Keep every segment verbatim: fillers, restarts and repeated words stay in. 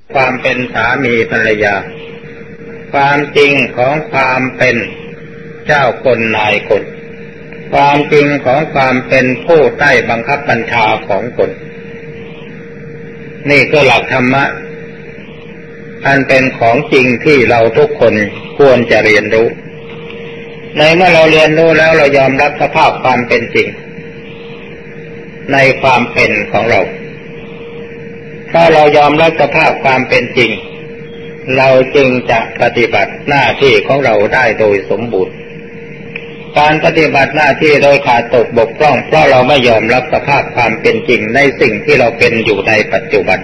ความเป็นสามีภรรยาความจริงของความเป็นเจ้าคนนายคนความจริงของความเป็นผู้ใต้บังคับบัญชาของคนนี่ก็หลักธรรมะอันเป็นของจริงที่เราทุกคนควรจะเรียนรู้ในเมื่อเราเรียนรู้แล้วเรายอมรับสภาพความเป็นจริงในความเป็นของเราถ้าเรายอมรับสภาพความเป็นจริงเราจึงจะปฏิบัติหน้าที่ของเราได้โดยสมบูรณ์การปฏิบัติหน้าที่โดยขาดตกบกพร่องเพราะเราไม่ยอมรับสภาพความเป็นจริงในสิ่งที่เราเป็นอยู่ในปัจจุบัน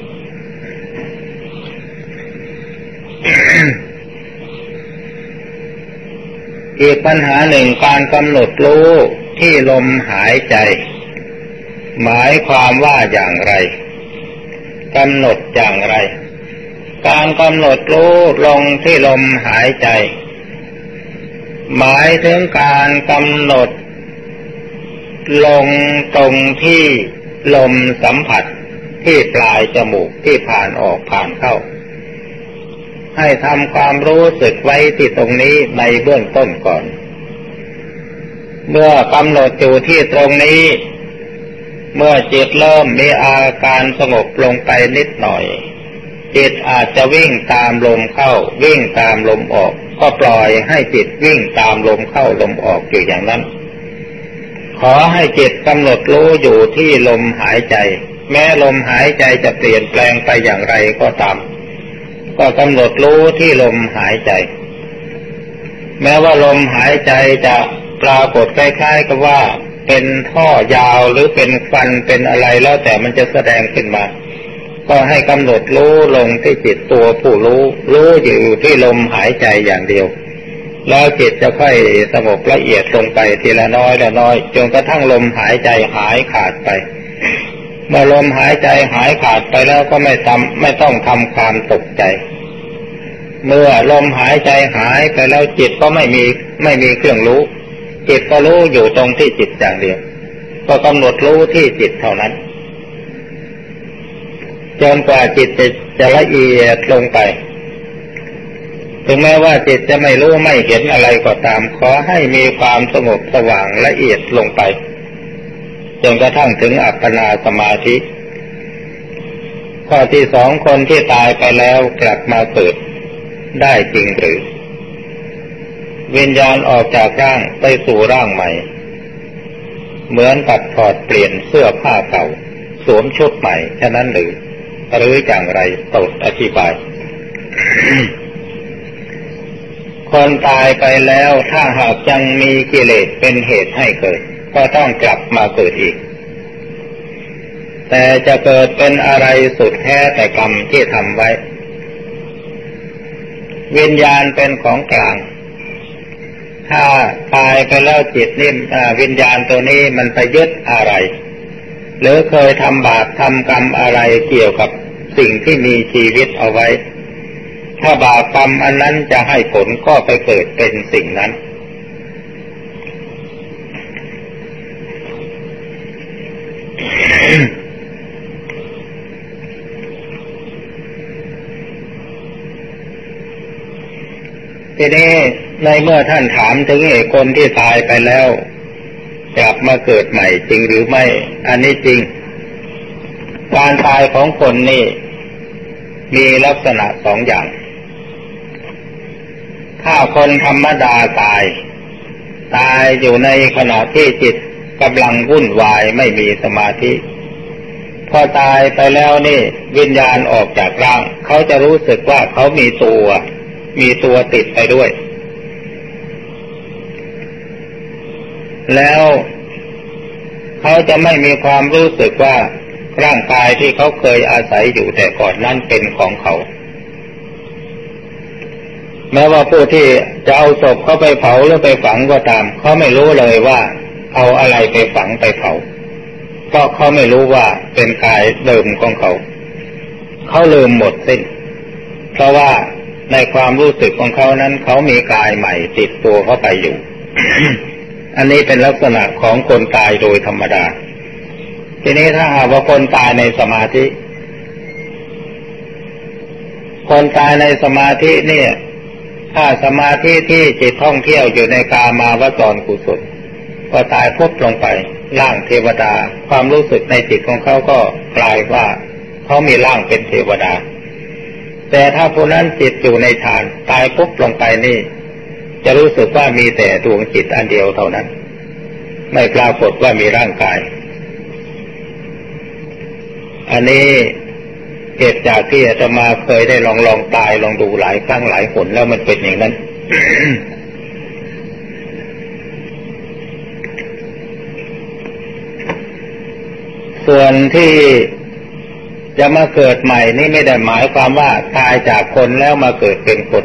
อีกปัญหาหนึ่งการกำหนดรู้ที่ลมหายใจหมายความว่าอย่างไรกำหนดอย่างไรการกำหนดรู้ลงที่ลมหายใจหมายถึงการกำหนดลงตรงที่ลมสัมผัสที่ปลายจมูกที่ผ่านออกผ่านเข้าให้ทำความรู้สึกไว้ที่ตรงนี้ในเบื้องต้นก่อนเมื่อกำหนดอยู่ที่ตรงนี้เมื่อจิตเริ่มมีอาการสงบลงไปนิดหน่อยจิตอาจจะวิ่งตามลมเข้าวิ่งตามลมออกก็ปล่อยให้จิตวิ่งตามลมเข้าลมออกอยู่อย่างนั้นขอให้จิตกำหนดรู้อยู่ที่ลมหายใจแม้ลมหายใจจะเปลี่ยนแปลงไปอย่างไรก็ตามก็กำหนดรู้ที่ลมหายใจแม้ว่าลมหายใจจะปรากฏคล้ายๆกับว่าเป็นท่อยาวหรือเป็นควันเป็นอะไรแล้วแต่มันจะแสดงขึ้นมาก็ให้กำหนดรู้ลงที่จิตตัวผู้รู้รู้อยู่ที่ลมหายใจอย่างเดียวแล้วจิตจะค่อยสงบละเอียดลงไปทีละน้อยละน้อยจนกระทั่งลมหายใจหายขาดไปเมื่อลมหายใจหายขาดไปแล้วก็ไม่ทำไม่ต้องทำความตกใจเมื่อลมหายใจหายไปแล้วจิตก็ไม่มีไม่มีเครื่องรู้จิตก็รู้อยู่ตรงที่จิตอย่างเดียวก็กำหนดรู้ที่จิตเท่านั้นจนกว่าจิตจะจะละเอียดลงไปถึงแม้ว่าจิตจะไม่รู้ไม่เห็นอะไรก็ตามขอให้มีความสงบสว่างละเอียดลงไปจนกระทั่งถึงอัปปนาสมาธิข้อที่สองคนที่ตายไปแล้วกลับมาเกิดได้จริงหรือวิญญาณออกจากร่างไปสู่ร่างใหม่เหมือนกับถอดเปลี่ยนเสื้อผ้าเก่าสวมชุดใหม่ฉะนั้นหรือหรืออย่างไรโปรดอธิบาย คนตายไปแล้วถ้าหากยังมีกิเลสเป็นเหตุให้เกิดก็ต้องกลับมาเกิดอีกแต่จะเกิดเป็นอะไรสุดแท้แต่กรรมที่ทำไว้วิญญาณเป็นของกลางถ้าตายไปแล้วจิตนี่วิญญาณตัวนี้มันไปยึดอะไรหรือเคยทำบาปทำกรรมอะไรเกี่ยวกับสิ่งที่มีชีวิตเอาไว้ถ้าบาปกรรมอันนั้นจะให้ผลก็ไปเกิดเป็นสิ่งนั้นทีนี้ในเมื่อท่านถามถึงไอ้คนที่ตายไปแล้วกลับมาเกิดใหม่จริงหรือไม่อันนี้จริงการตายของคนนี่มีลักษณะสองอย่างถ้าคนธรรมดาตายตายอยู่ในขณะที่จิตกำลังวุ่นวายไม่มีสมาธิพอตายไปแล้วนี่วิญญาณออกจากร่างเขาจะรู้สึกว่าเขามีตัวมีตัวติดไปด้วยแล้วเขาจะไม่มีความรู้สึกว่าร่างกายที่เขาเคยอาศัยอยู่แต่ก่อนนั้นเป็นของเขาแม้ว่าผู้ที่จะเอาศพเขาไปเผาหรือไปฝังก็ตามเขาไม่รู้เลยว่าเอาอะไรไปฝังไปเผาเพราะเขาไม่รู้ว่าเป็นกายเดิมของเขาเขาลืมหมดสิ้นเพราะว่าในความรู้สึกของเขานั้นเขามีกายใหม่ติดตัวเข้าไปอยู่ อันนี้เป็นลักษณะของคนตายโดยธรรมดาทีนี้ถ้าหากว่าคนตายในสมาธิคนตายในสมาธิเนี่ยถ้าสมาธิที่จิตท่องเที่ยวอยู่ในกามาวจรกุศลก็ตายพุทธลงไปร่างเทวดาความรู้สึกในจิตของเขาก็กลายว่าเขามีร่างเป็นเทวดาแต่ถ้าผู้นั้นจิตอยู่ในฌานตายพุทธลงไปนี่จะรู้สึกว่ามีแต่ดวงจิตอันเดียวเท่านั้นไม่ปรากฏว่ามีร่างกายอันนี้เกิดจากที่อาตมาเคยได้ลองลองตายลองดูหลายครั้งหลายหนแล้วมันเป็นอย่างนั้น ส่วนที่จะมาเกิดใหม่นี่ไม่ได้หมายความว่าตายจากคนแล้วมาเกิดเป็นคน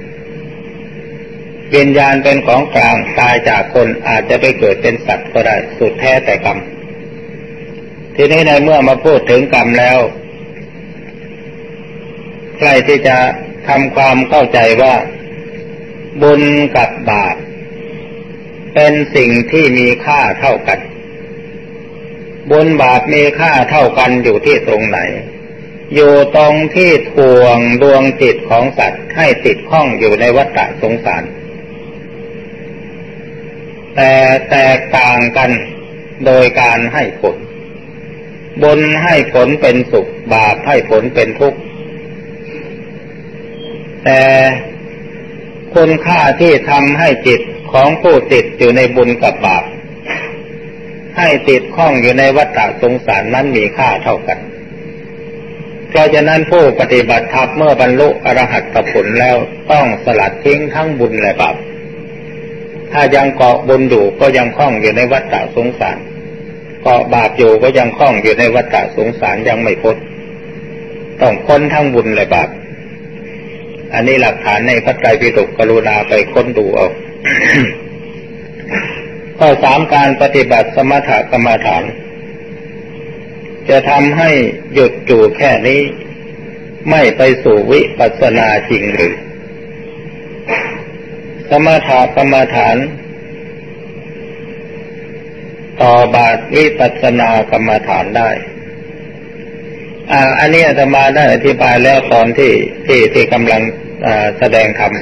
วิญญาณเป็นของกลางตายจากคนอาจจะไปเกิดเป็นสัตว์ก็ได้สุดแท้แต่กรรมทีนี้ในเมื่อมาพูดถึงกรรมแล้วใครที่จะทำความเข้าใจว่าบุญกับบาปเป็นสิ่งที่มีค่าเท่ากันบุญบาปมีค่าเท่ากันอยู่ที่ตรงไหนอยู่ตรงที่ทวงดวงจิตของสัตว์ให้ติดข้องอยู่ในวัฏสงสารแต่แตกต่างกันโดยการให้ผลบุญให้ผลเป็นสุขบาปให้ผลเป็นทุกข์แต่คุณค่าที่ทำให้จิตของผู้ติดอยู่ในบุญกับบาปให้ติดข้องอยู่ในวัฏสงสารนั้นมีค่าเท่ากันเพราะฉะนั้นผู้ปฏิบัติธรรมเมื่อบรรลุอรหัตผลแล้วต้องสลัดทิ้งทั้งบุญและบาปถ้ายังเกาะบุญอยู่ก็ยังคล้องอยู่ในวัฏสงสารเกาะบาปอยู่ก็ยังคล้องอยู่ในวัฏสงสารยังไม่พ้นต้องพ้นทั้งบุญและบาปอันนี้หลักฐานในพระไตรปิฎกกรุณาไปค้นดูเอา ข้อสามการปฏิบัติสมถกรรมฐานจะทำให้หยุดอยู่แค่นี้ไม่ไปสู่วิปัสสนาจริงหรือสมถกรรมฐานต่อบาทวิปัสสนากรรมฐานได้อ่าอันนี้อาตมาได้อธิบายแล้วตอนที่ที่ที่กำลังอ่าแสดงธรรม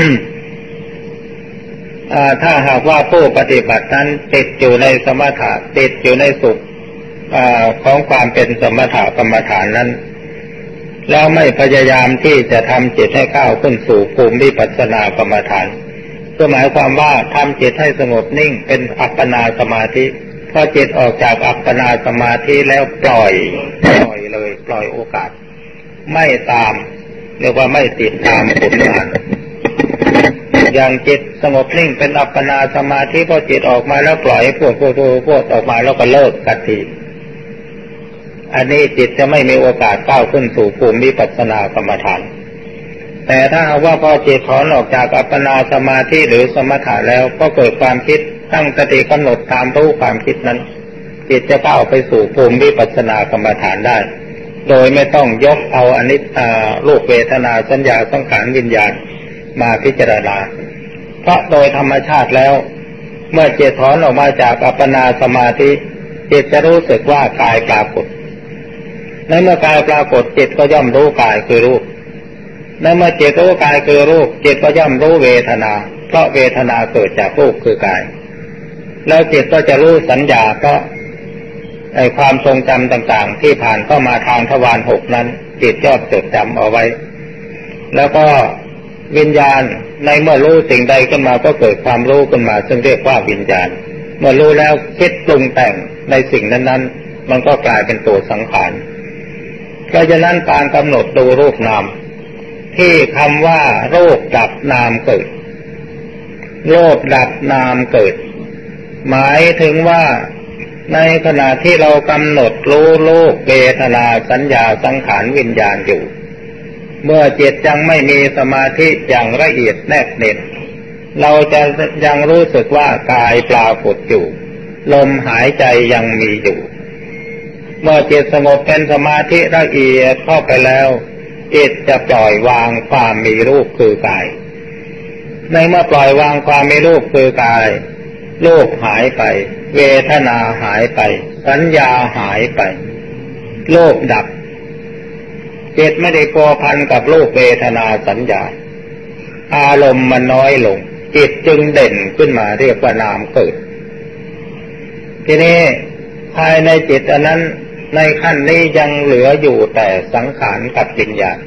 อ่าถ้าหากว่าผู้ปฏิบัตินั้นติดอยู่ในสมถะติดอยู่ในสุขอ่าของความเป็นสมถกรรมฐานนั้นแล้วไม่พยายามที่จะทำจิตให้ก้าวขึ้นสู่ภูมิวิปัสสนากรรมฐานก็หมายความว่าทำจิตให้สงบนิ่งเป็นอัปปนาสมาธิพอจิตออกจากอัปปนาสมาธิแล้วปล่อยปล่อยเลยปล่อยโอกาสไม่ตามเรียกว่าไม่ติดตามผลงานอย่างจิตสงบนิ่งเป็นอัปปนาสมาธิพอจิตออกมาแล้วปล่อยให้พวกพวกพวกออกมาแล้วก็เลิกทันทีอันนี้จิตจะไม่มีโอกาสก้าวขึ้นสู่ภูมิวิปัสสนากรรมฐานแต่ถ้าว่าพอจิตถอนออกจากอัปปนาสมาธิหรือสมถะแล้วก็เกิดความคิดตั้งสติกำหนดตามรู้ความคิดนั้นจิตจะก้าวไปสู่ภูมิวิปัสสนากรรมฐานได้โดยไม่ต้องยกเอาอนิจจารูปเวทนาสัญญาสังขารวิญญาณมาพิจารณาเพราะโดยธรรมชาติแล้วเมื่อจิตถอนออกมาจากอัปปนาสมาธิจิตจะรู้สึกว่ากายปรากฏในเมื่อกายปรากฏจิตก็ย่อมรู้กายคือรูปในเมื่อจิตรู้กายคือรูปจิตก็ย่อมรู้เวทนาเพราะเวทนาเกิดจากรูปคือกายแล้วจิตก็จะรู้สัญญาเพราะไอ้ความทรงจำต่างๆที่ผ่านเข้ามาทางทวารหกนั้นจิตย่อมจดจำเอาไว้แล้วก็วิญญาณในเมื่อรู้สิ่งใดขึ้นมาก็เกิดความรู้ขึ้นมาซึ่งเรียกว่าวิญญาณเมื่อรู้แล้วคิดปรุงแต่งในสิ่งนั้นๆมันก็กลายเป็นตัวสังขารเพราะฉะนั้นการกำหนดดูรูปนามที่คำว่ารูปดับนามเกิดรูปดับนามเกิดหมายถึงว่าในขณะที่เรากำหนดรู้รูปเวทนาสัญญาสังขารวิญญาณอยู่เมื่อจิตยังไม่มีสมาธิอย่างละเอียดแนบเน็นเราจะยังรู้สึกว่ากายปรากฏอยู่ลมหายใจยังมีอยู่เมื่อจิตสงบเป็นสมาธิละเอียดเข้าไปแล้วจิตจะปล่อยวางความมีรูปคือกายในเมื่อปล่อยวางความมีรูปคือกายรูปหายไปเวทนาหายไปสัญญาหายไปรูปดับจิตไม่ได้พัวพันกับรูปเวทนาสัญญาอารมณ์มันน้อยลงจิตจึงเด่นขึ้นมาเรียกว่านามเกิดทีนี้ภายในจิตอันนั้นในขั้นนี้ยังเหลืออยู่แต่สังขารกับวิญญาณ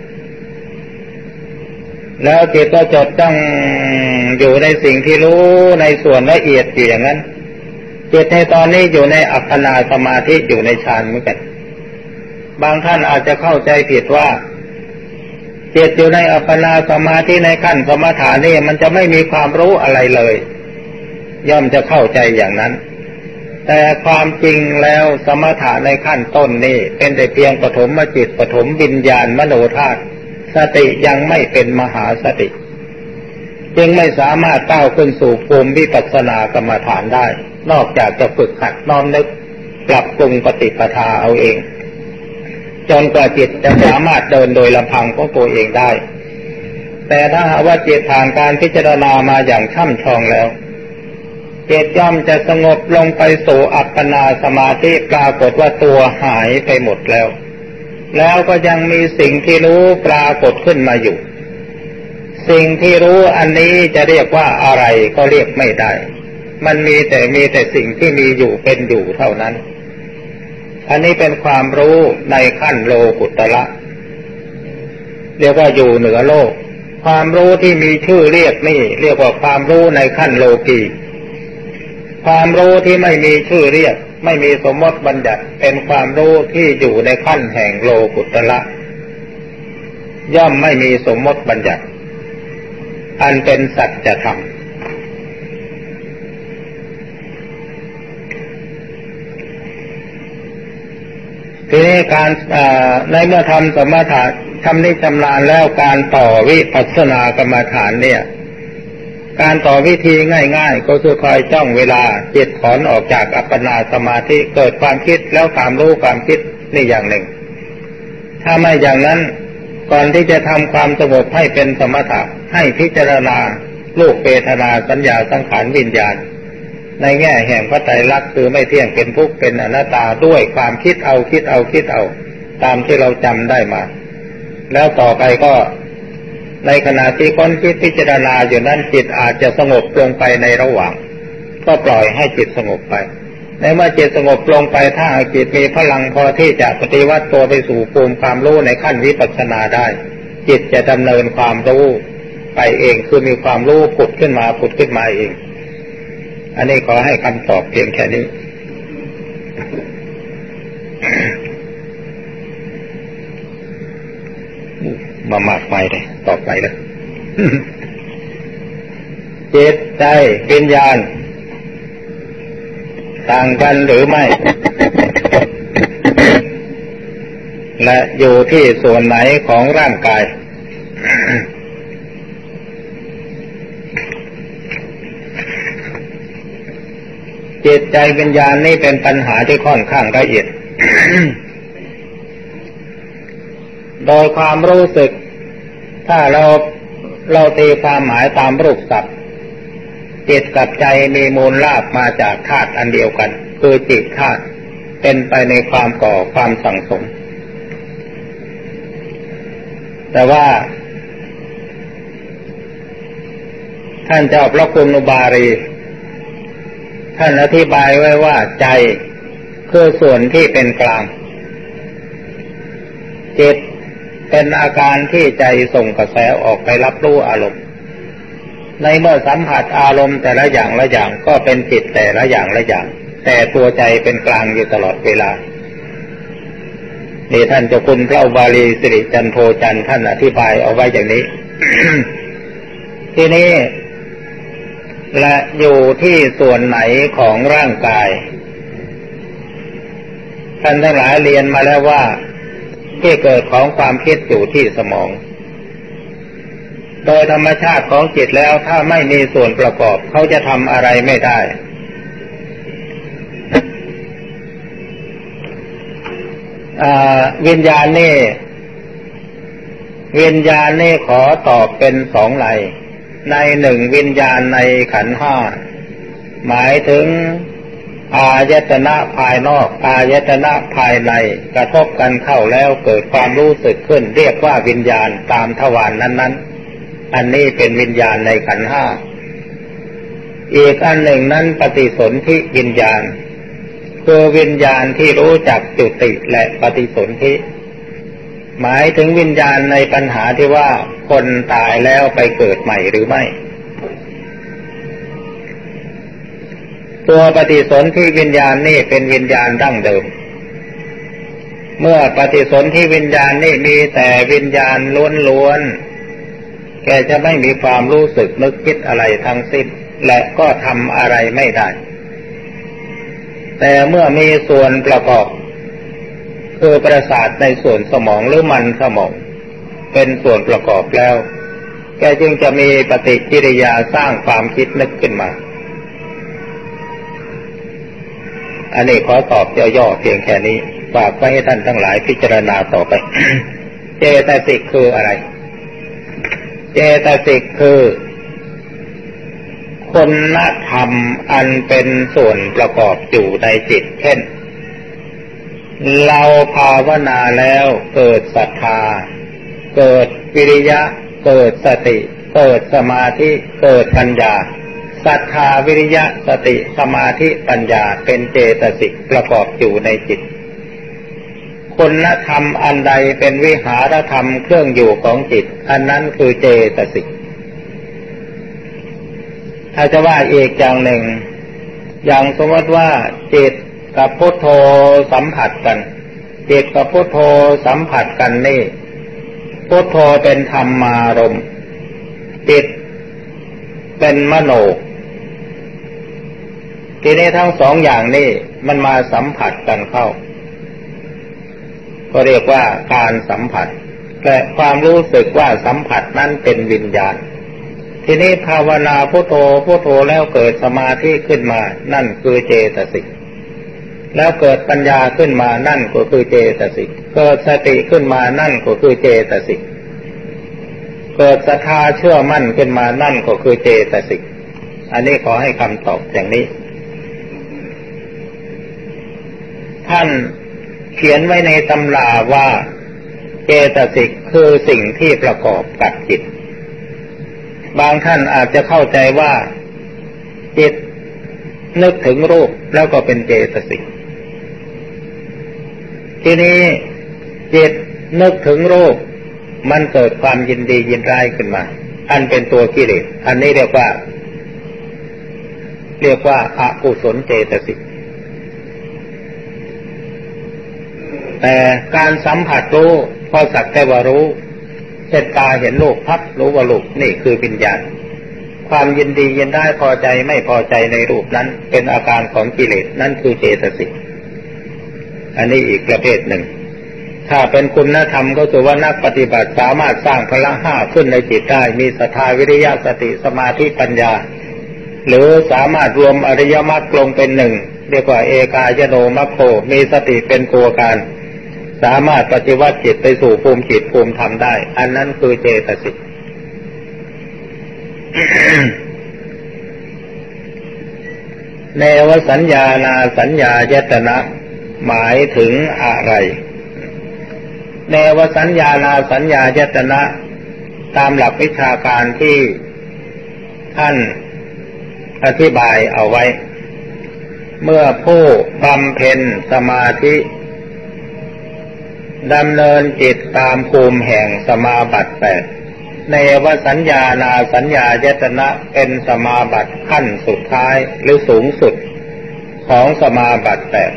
แล้วจิตก็จดจ้องอยู่ในสิ่งที่รู้ในส่วนละเอียดอยู่อย่างนั้นจิตในตอนนี้อยู่ในอัปปนาสมาธิอยู่ในฌานเหมือนกันบางท่านอาจจะเข้าใจผิดว่าจิตอยู่ในอัปปนาสมาธิในขั้นสมถะนี่มันจะไม่มีความรู้อะไรเลยย่อมจะเข้าใจอย่างนั้นแต่ความจริงแล้วสมถะในขั้นต้นนี่เป็นแต่เพียงปฐมจิตปฐมวิญญาณมโนธาตุสติยังไม่เป็นมหาสติจึงไม่สามารถก้าวขึ้นสู่ภูมิวิปัสสนากรรมฐานได้นอกจากจะฝึกหัดน้อมนึกปรับปรุงปฏิปทาเอาเองจนกว่าจิตจะสามารถเดินโดยลำพังของตัวเองได้แต่ถ้าหากว่าจิตผ่านการพิจารณามาอย่างช่ำชองแล้วจิตย่อมจะสงบลงไปสู่อัปปนาสมาธิปรากฏว่าตัวหายไปหมดแล้วแล้วก็ยังมีสิ่งที่รู้ปรากฏขึ้นมาอยู่สิ่งที่รู้อันนี้จะเรียกว่าอะไรก็เรียกไม่ได้มันมีแต่มีแต่สิ่งที่มีอยู่เป็นอยู่เท่านั้นอันนี้เป็นความรู้ในขั้นโลกุตระเรียกว่าอยู่เหนือโลกความรู้ที่มีชื่อเรียกนี่เรียกว่าความรู้ในขั้นโลกีความรู้ที่ไม่มีชื่อเรียกไม่มีสมมติบัญญัติเป็นความรู้ที่อยู่ในขั้นแห่งโลกุตระย่อมไม่มีสมมติบัญญัติอันเป็นสัจธรรมทีนี้การในเมื่อทำสมถะทำนี้ชำนาญแล้วการต่อวิปัสสนากรรมฐานเนี่ยการต่อวิธีง่ายๆก็คือคอยจ้องเวลาจิตถอนออกจากอัปปนาสมาธิเกิดความคิดแล้วตามรู้ความคิดนี่อย่างหนึ่งถ้าไม่อย่างนั้นก่อนที่จะทำความสงบให้เป็นสมถะให้พิจารณารูปเวทนาสัญญาสังขารวิญญาณในแง่แห่งพระไตรลักษณ์คือไม่เที่ยงเป็นทุกข์เป็นอนัตตาด้วยความคิดเอาคิดเอาคิดเอาตามที่เราจำได้มาแล้วต่อไปก็ในขณะที่ค้นคิดพิจารณาอยู่นั้นจิตอาจจะสงบลงไปในระหว่างก็ปล่อยให้จิตสงบไปในเมื่อจิตสงบลงไปถ้าจิตมีพลังพอที่จะปฏิวัติตัวไปสู่ภูมิความรู้ในขั้นวิปัสสนาได้จิตจะดำเนินความรู้ไปเองคือมีความรู้ผุดขึ้นมาผุดขึ้นมาเองอันนี้ขอให้คำตอบเพียงแค่นี้มามากไปเลยตอบไปเลยจิตใจวิญญาณต่างกันหรือไม่และอยู่ที่ส่วนไหนของร่างกายจิตใจวิญญาณนี่เป็นปัญหาที่ค่อนข้างละเอียด โดยความรู้สึกถ้าเราเราตีความหมายตามรูปศัพท์จิตกับใจมีมูลรากมาจากธาตุอันเดียวกันคือจิตธาตุเป็นไปในความก่อความสั่งสมแต่ว่าท่านเจ้าพระคุณอุบาลีท่านอธิบายไว้ว่าใจคือส่วนที่เป็นกลางจิตเป็นอาการที่ใจส่งกระแสออกไปรับรู้อารมณ์ในเมื่อสัมผัสอารมณ์แต่ละอย่างละอย่างก็เป็นจิตแต่ละอย่างละอย่างแต่ตัวใจเป็นกลางอยู่ตลอดเวลานี่ท่านเจ้าคุณพระอุบาลีสิริจันโทจันทร์ท่านอธิบายเอาไว้อย่างนี้ ทีนี้และอยู่ที่ส่วนไหนของร่างกายท่านทั้งหลายเรียนมาแล้วว่าที่เกิดของความคิดอยู่ที่สมองโดยธรรมชาติของจิตแล้วถ้าไม่มีส่วนประกอบเขาจะทำอะไรไม่ได้วิญญาณนี่วิญญาณนี่ขอตอบเป็นสองในในหนึ่งวิญญาณในขันธ์ห้าหมายถึงอายตนะภายนอกอายตนะภายในกระทบกันเข้าแล้วเกิดความรู้สึกขึ้นเรียกว่าวิญญาณตามทวาร นั้นๆอันนี้เป็นวิญญาณในขันธ์ห้าอีกอันหนึ่งนั้นปฏิสนธิวิญญาณคือวิญญาณที่รู้จักจุติและปฏิสนธิหมายถึงวิญญาณในปัญหาที่ว่าคนตายแล้วไปเกิดใหม่หรือไม่ตัวปฏิสนธิวิญญาณนี่เป็นวิญญาณดั้งเดิมเมื่อปฏิสนธิวิญญาณนี่มีแต่วิญญาณล้วนๆแกจะไม่มีความรู้สึกนึกคิดอะไรทั้งสิ้นและก็ทำอะไรไม่ได้แต่เมื่อมีส่วนประกอบคือประสาทในส่วนสมองหรือมันสมองเป็นส่วนประกอบแล้วแกจึงจะมีปฏิกิริยาสร้างความคิดนึกขึ้นมาอันนี้ขอตอบย่อๆเพียงแค่นี้ฝากไว้ให้ท่านทั้งหลายพิจารณาต่อไป เจตสิกคืออะไรเจตสิกคือคุณธรรมอันเป็นส่วนประกอบอยู่ในจิตเช่นเราภาวนาแล้วเกิดศรัทธาเกิดวิริยะเกิดสติเกิดสมาธิเกิดปัญญาศรัทธาวิริยะสติสมาธิปัญญาเป็นเจตสิกประกอบอยู่ในจิตคุณธรรมอันใดเป็นวิหารธรรมเครื่องอยู่ของจิตอันนั้นคือเจตสิกถ้าจะว่าอีกอย่างหนึ่งอย่างสมมติว่าจิตกับพุทโธสัมผัสกันจิตกับพุทโธสัมผัสกันนี่พุทโธเป็นธรรมารมณ์จิตเป็นมโนทีนี้ทั้งสองอย่างนี่มันมาสัมผัสกันเข้าก็เรียกว่าการสัมผัสและความรู้สึกว่าสัมผัสนั้นเป็นวิญญาณทีนี้ภาวนาพุทโธพุทโธแล้วเกิดสมาธิขึ้นมานั่นคือเจตสิกแล้วเกิดปัญญาขึ้นมานั่นก็คือเจตสิกเกิดสติขึ้นมานั่นก็คือเจตสิกเกิดศรัทธาเชื่อมั่นขึ้นมานั่นก็คือเจตสิกอันนี้ขอให้คำตอบอย่างนี้ท่านเขียนไว้ในตำราว่าเจตสิกคือสิ่งที่ประกอบกับจิตบางท่านอาจจะเข้าใจว่าจิตนึกถึงรูปแล้วก็เป็นเจตสิกทีนี้จิตนึกถึงรูปมันเกิดความยินดียินร้ายขึ้นมาอันเป็นตัวกิเลสอันนี้เรียกว่าเรียกว่าอกุศลเจตสิกแต่การสัมผัสรู้พอสักแต่ว่ารู้เช่นตาเห็นรูปพับรู้ว่ารูปนี่คือวิญญาณความยินดียินร้ายพอใจไม่พอใจในรูปนั้นเป็นอาการของกิเลสนั่นคือเจตสิกอันนี้อีกประเภทหนึ่งถ้าเป็นคุณธรรมก็คือว่านักปฏิบัติสามารถสร้างพละห้าขึ้นในจิตได้มีศรัทธาวิริยะสติสมาธิปัญญาหรือสามารถรวมอริยมรรคลงเป็นหนึ่งเรียกว่าเอกายโนมัคโคมีสติเป็นตัวการสามารถปฏิวัติจิตไปสู่ภูมิจิตภูมิธรรมได้อันนั้นคือเจตสิก เนวสัญญานาสัญญายตนะหมายถึงอะไรเนวสัญญานาสัญญายตนะตามหลักวิชาการที่ท่านอธิบายเอาไว้เมื่อผู้บำเพ็ญสมาธิดำเนินจิตตามภูมิแห่งสมาบัติแปดเนวสัญญานาสัญญายตนะเป็นสมาบัติขั้นสุดท้ายหรือสูงสุดของสมาบัติแปด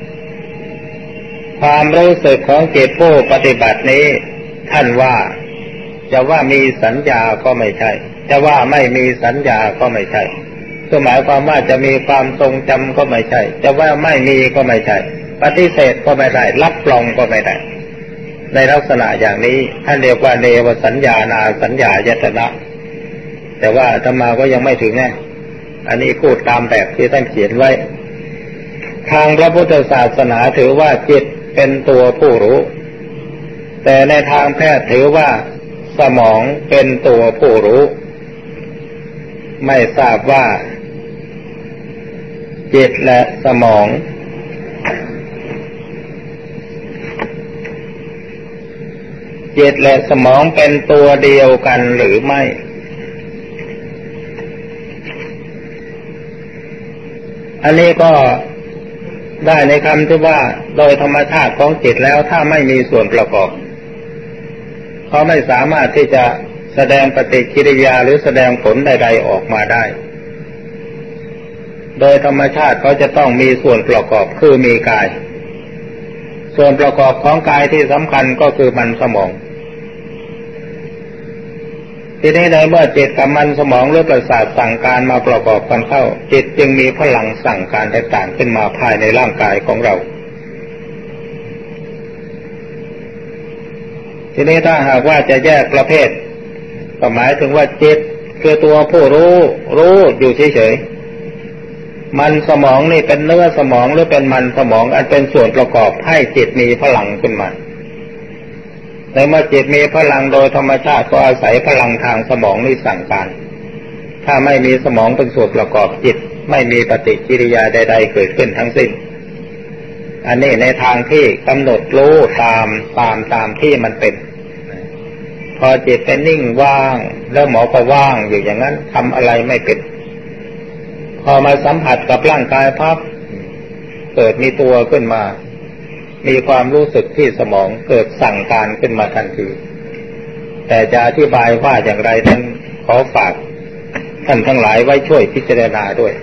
ความรู้สึกของจิตผู้ปฏิบัตินี้ท่านว่าจะว่ามีสัญญาก็ไม่ใช่จะว่าไม่มีสัญญาก็ไม่ใช่คือหมายความว่าจะมีความทรงจำก็ไม่ใช่จะว่าไม่มีก็ไม่ใช่ปฏิเสธก็ไม่ได้รับรองก็ไม่ได้ในลักษณะอย่างนี้ท่านเรียกว่าเนวสัญญานาสัญญายตนะแต่ว่าอาตมาก็ยังไม่ถึงไงอันนี้พูดตามแบบที่ท่านเขียนไว้ทางพระพุทธศาสนาถือว่าจิตเป็นตัวผู้รู้แต่ในทางแพทย์ถือว่าสมองเป็นตัวผู้รู้ไม่ทราบว่าจิตและสมองจิตและสมองเป็นตัวเดียวกันหรือไม่อันนี้ก็ได้ในคำที่ว่าโดยธรรมชาติของจิตแล้วถ้าไม่มีส่วนประกอบเขาไม่สามารถที่จะแสดงปฏิกิริยาหรือแสดงผลใดๆออกมาได้โดยธรรมชาติเขาจะต้องมีส่วนประกอบคือมีกายส่วนประกอบของกายที่สำคัญก็คือมันสมองทีนี้ในเมื่อจิตกับมันสมองหรือประสาทสั่งการมาประกอบกันเข้าจิตจึงมีพลังสั่งการต่างๆขึ้นมาภายในร่างกายของเราทีนี้ถ้าหากว่าจะแยกประเภทก็หมายถึงว่าจิตคือตัวผู้รู้รู้อยู่เฉยๆมันสมองนี่เป็นเนื้อสมองหรือเป็นมันสมองอันเป็นส่วนประกอบให้จิตมีพลังขึ้นมาในเมื่อจิตมีพลังโดยธรรมชาติก็อาศัยพลังทางสมองนี่สั่งการถ้าไม่มีสมองเป็นส่วนประกอบจิตไม่มีปฏิกิริยาใดๆเกิดขึ้นทั้งสิ้นอันนี้ในทางที่กำหนดรู้ตามตามตามที่มันเป็นพอจิตเป็นนิ่งว่างแล้วหมอก็ว่างอยู่อย่างนั้นทำอะไรไม่เป็นพอมาสัมผัสกับร่างกายพับเกิดมีตัวขึ้นมามีความรู้สึกที่สมองเกิดสั่งการขึ้นมาทันทีแต่จะอธิบายว่าอย่างไรนั้นขอฝากท่านทั้งหลายไว้ช่วยพิจารณาด้วย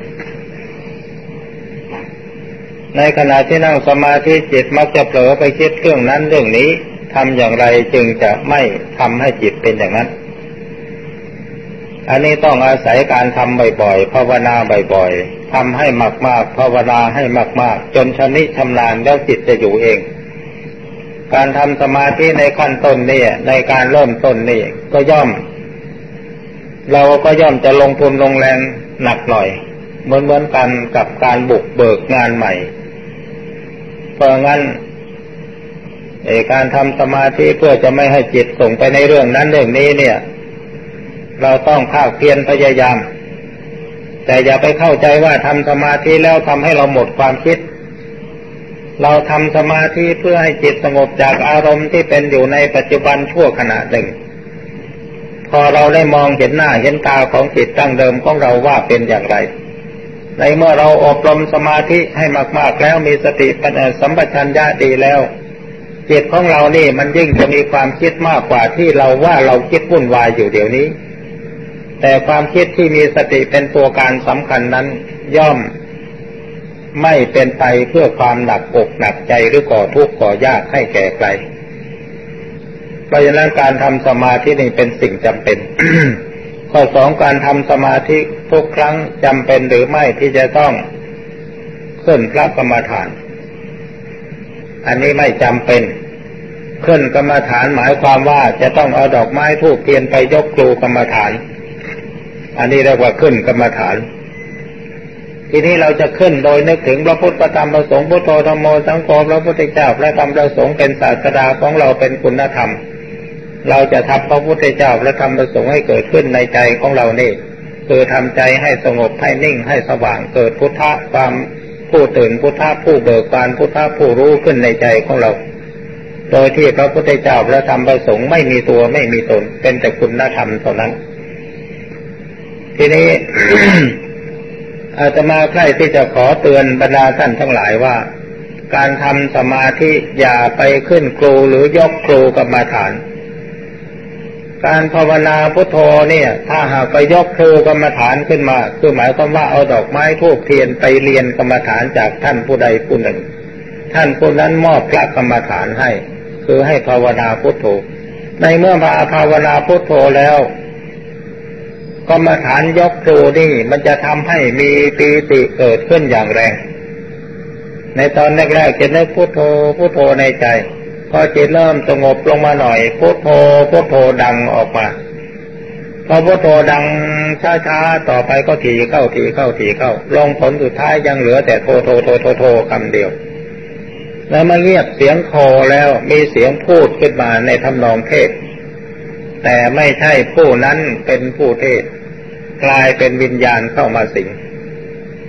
ในขณะที่นั่งสมาธิจิตมักจะเผลอไปคิดเรื่องนั้นเรื่องนี้ทำอย่างไรจึงจะไม่ทำให้จิตเป็นอย่างนั้นอันนี้ต้องอาศัยการทำบ่อยๆภาวนาบ่อยๆทำให้มากๆภาวนาให้มากๆจนชำนิชำนาญแล้วจิตจะอยู่เองการทำสมาธิในขั้นต้นนี่ในการเริ่มต้นนี่ก็ย่อมเราก็ย่อมจะลงทุนลงแรงหนักหน่อยเหมือนๆกันกับการบุกเบิกงานใหม่เพราะงั้นการทำสมาธิเพื่อจะไม่ให้จิตส่งไปในเรื่องนั้นเรื่องนี้เนี่ยเราต้องภาคเพียรพยายามแต่อย่าไปเข้าใจว่าทำสมาธิแล้วทำให้เราหมดความคิดเราทำสมาธิเพื่อให้จิตสงบจากอารมณ์ที่เป็นอยู่ในปัจจุบันชั่วขณะหนึ่งพอเราได้มองเห็นหน้าเห็นตาของจิตตั้งเดิมของเราว่าเป็นอย่างไรในเมื่อเราอบรมสมาธิให้มากๆแล้วมีสติปัญญาสัมปชัญญะดีแล้วจิตของเรานี่มันยิ่งจะมีความคิดมากกว่าที่เราว่าเราคิดวุ่นวายอยู่เดี๋ยวนี้แต่ความคิดที่มีสติเป็นตัวการสำคัญนั้นย่อมไม่เป็นไปเพื่อความหนักอกหนักใจหรือก่อทุกข์ก่อยากให้แก่ใครเพราะฉะนั้นการทำสมาธินี่เป็นสิ่งจำเป็น ข้อสองการทำสมาธิทุกครั้งจำเป็นหรือไม่ที่จะต้องขึ้นพระกรรมฐานอันนี้ไม่จำเป็นขึ้นกรรมฐานหมายความว่าจะต้องเอาดอกไม้ธูปเทียนไปยกครูกรรมฐานอันนี้เรียกว่าขึ้นกรรมฐานทีนี้เราจะขึ้นโดยนึกถึงพระพุทธพระธรรมพระสงฆ์พุทโธธัมโมสังโฆพระพุทธเจ้าพระธรรมพระสงฆ์เป็นศาสดาของเราเป็นคุณธรรมเราจะทำพระพุทธเจ้าพระธรรมพระสงฆ์ให้เกิดขึ้นในใจของเรานี่คือทำใจให้สงบให้นิ่งให้สว่างเกิดพุทธะความผู้ตื่นพุทธะผู้เบิกบานพุทธะผู้รู้ขึ้นในใจของเราโดยที่พระพุทธเจ้าพระธรรมพระสงฆ์ไม่มีตัวไม่มีตนเป็นแต่คุณธรรมเท่านั้นทีนี้ อาตมาใคร่ที่จะขอเตือนบรรดาท่านทั้งหลายว่าการทำสมาธิอย่าไปขึ้นครูหรือยกครูกรรมฐานการภาวนาพุทโธเนี่ยถ้าหากไปยกครูกรรมฐานขึ้นมาคือหมายความว่าเอาดอกไม้ธูปเทียนไปเรียนกรรมฐานจากท่านผู้ใดผู้หนึ่งท่านผู้นั้นมอบพระกรรมฐานให้คือให้ภาวนาพุทโธในเมื่อมาภาวนาพุทโธแล้วกรรมฐานยกครูนี่มันจะทำให้มีปีติเกิดขึ้นอย่างแรงในตอนแรกๆจะนึกพุทโธพุทโธในใจพอจิตเริ่มสงบลงมาหน่อยพุทโธพุทโธดังออกมาพอพุทโธดังช้าๆต่อไปก็ถี่เข้าถี่เข้าถี่เข้าลงผลสุดท้ายยังเหลือแต่โทโทโทโทโทคำเดียวแล้วมาเงียบเสียงโธแล้วมีเสียงพูดขึ้นมาในทำนองเทศแต่ไม่ใช่ผู้นั้นเป็นผู้เทศกลายเป็นวิญญาณเข้ามาสิง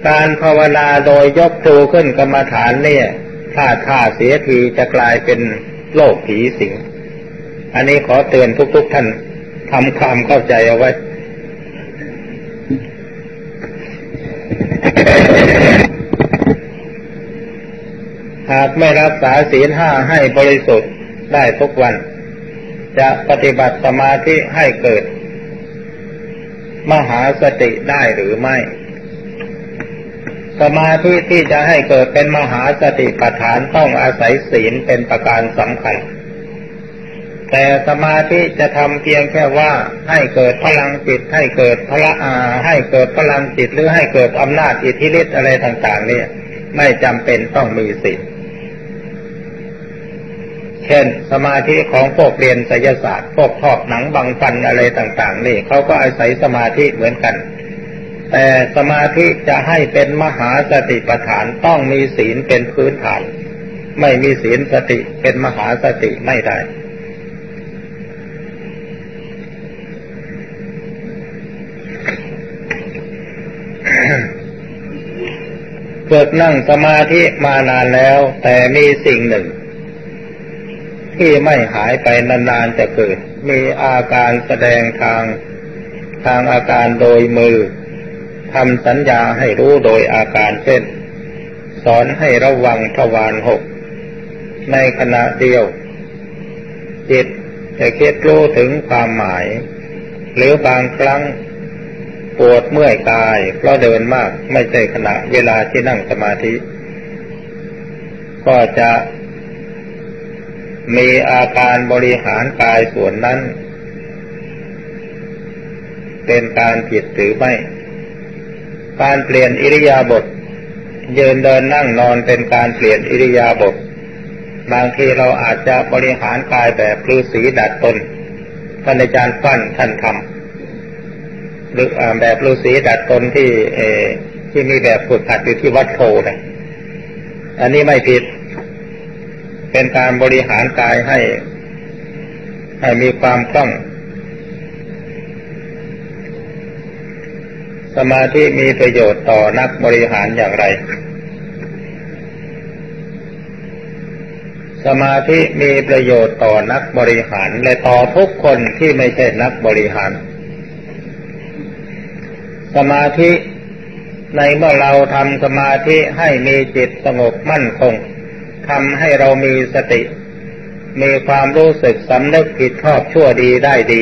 การภาวนาโดยยกครูขึ้นกรรมฐานเนี่ยถ้าท่าเสียทีจะกลายเป็นโลกผีสิงอันนี้ขอเตือนทุกๆท่านทำความเข้าใจเอาไว้ หากไม่รักษาศีลห้าให้บริสุทธิ์ได้ทุกวันจะปฏิบัติสมาธิให้เกิดมหาสติได้หรือไม่สมาธิที่จะให้เกิดเป็นมหาสติปัฏฐานต้องอาศัยศีลเป็นประการสำคัญแต่สมาธิจะทำเพียงแค่ว่าให้เกิดพลังจิตให้เกิดพละอาให้เกิดพลังจิตหรือให้เกิดอำนาจอิทธิฤทธิ์อะไรต่างๆเนี่ยไม่จำเป็นต้องมีศีลเช่นสมาธิของพวกเรียนไสยศาสตร์พวกทอกหนังบังฟันอะไรต่างๆนี่เขาก็อาศัยสมาธิเหมือนกันแต่สมาธิจะให้เป็นมหาสติปัฏฐานต้องมีศีลเป็นพื้นฐานไม่มีศีลสติเป็นมหาสติไม่ได้ฝึกนั่งสมาธิมานานแล้วแต่มีสิ่งหนึ่งที่ไม่หายไปนานๆจะเกิดมีอาการแสดงทางทางอาการโดยมือทำสัญญาให้รู้โดยอาการเช่นสอนให้ระวังทวารหกในขณะเดียวจิตจะคิดรู้ถึงความหมายหรือบางครั้งปวดเมื่อยกายเพราะเดินมากไม่ใช่ขณะเวลาที่นั่งสมาธิก็จะมีอาการบริหารกายส่วนนั้นเป็นการผิดหรือไม่การเปลี่ยนอิริยาบถยืนเดินนั่งนอนเป็นการเปลี่ยนอิริยาบถบางทีเราอาจจะบริหารกายแบบฤาษีดัดตนท่านอาจารย์ฟั่นท่านทำหรือแบบฤาษีดัดตนที่เอที่มีแบบฝึกหัดอยู่ที่วัดโพนะอันนี้ไม่ผิดเป็นการบริหารกายให้ให้มีความคล่องสมาธิมีประโยชน์ต่อนักบริหารอย่างไรสมาธิมีประโยชน์ต่อนักบริหารและต่อทุกคนที่ไม่ใช่นักบริหารสมาธิในเมื่อเราทำสมาธิให้มีจิตสงบมั่นคงทำให้เรามีสติมีความรู้สึกสำนึกผิดชอบชั่วดีได้ดี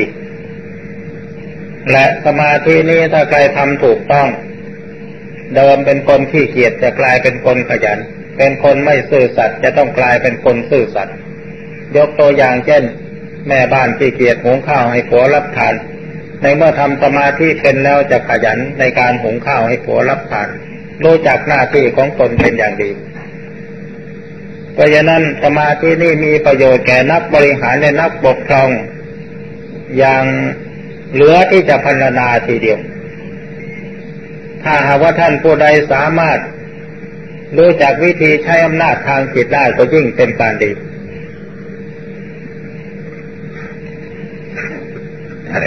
และสมาธินี้ถ้าใครทำถูกต้องเดิมเป็นคนขี้เกียจจะกลายเป็นคนขยันเป็นคนไม่ซื่อสัตย์จะต้องกลายเป็นคนซื่อสัตย์ยกตัวอย่างเช่นแม่บ้านขี้เกียจหุงข้าวให้ผัวรับทานในเมื่อทำสมาธิเป็นแล้วจะขยันในการหุงข้าวให้ผัวรับทานรู้จักหน้าที่ของตนเป็นอย่างดีเพราะฉะนั้นสมาธินี่มีประโยชน์แก่นักบริหารและนักปกครองอย่างเหลือที่จะพรรณนาทีเดียวถ้าหากว่าท่านผู้ใดสามารถรู้จักวิธีใช้อำนาจทางจิตได้ก็ยิ่งเป็นการดีอะไร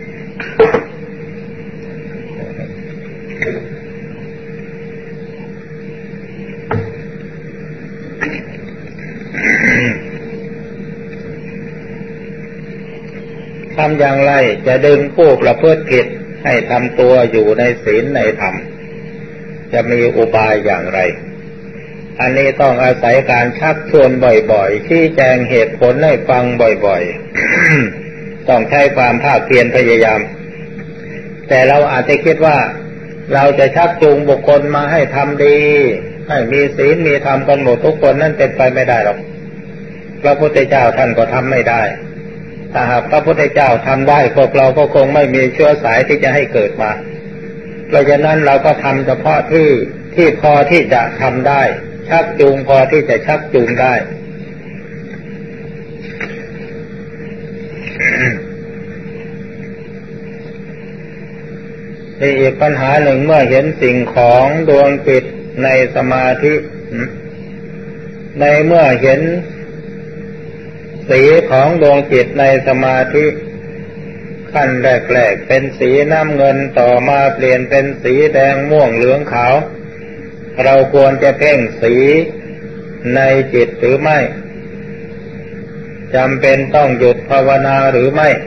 ทำอย่างไรจะดึงผู้ประพฤติผิดให้ทำตัวอยู่ในศีลในธรรมจะมีอุบายอย่างไรอันนี้ต้องอาศัยการชักชวนบ่อยๆชี้แจงเหตุผลให้ฟังบ่อยๆ ต้องใช้ความภาคเพียรพยายามแต่เราอาจจะคิดว่าเราจะชักจูงบุคคลมาให้ทำดีให้มีศีลมีธรรมกันหมดทุกคนนั่นเป็นไปไม่ได้หรอกพระพุทธเจ้าท่านก็ทำไม่ได้ถ้าหากพระพุทธเจ้าทำได้พวกเราก็คงไม่มีเชื้อสายที่จะให้เกิดมาเพราะฉะนั้นเราก็ทำเฉพาะที่ที่พอที่จะทำได้ชักจูงพอที่จะชักจูงได้ อีกปัญหาหนึ่งเมื่อเห็นสิ่งของดวงจิตในสมาธิในเมื่อเห็นสีของดวงจิตในสมาธิขั้นแรกๆเป็นสีน้ำเงินต่อมาเปลี่ยนเป็นสีแดงม่วงเหลืองขาวเราควรจะเพ่งสีในจิตหรือไม่จำเป็นต้องหยุดภาวนาหรือไม่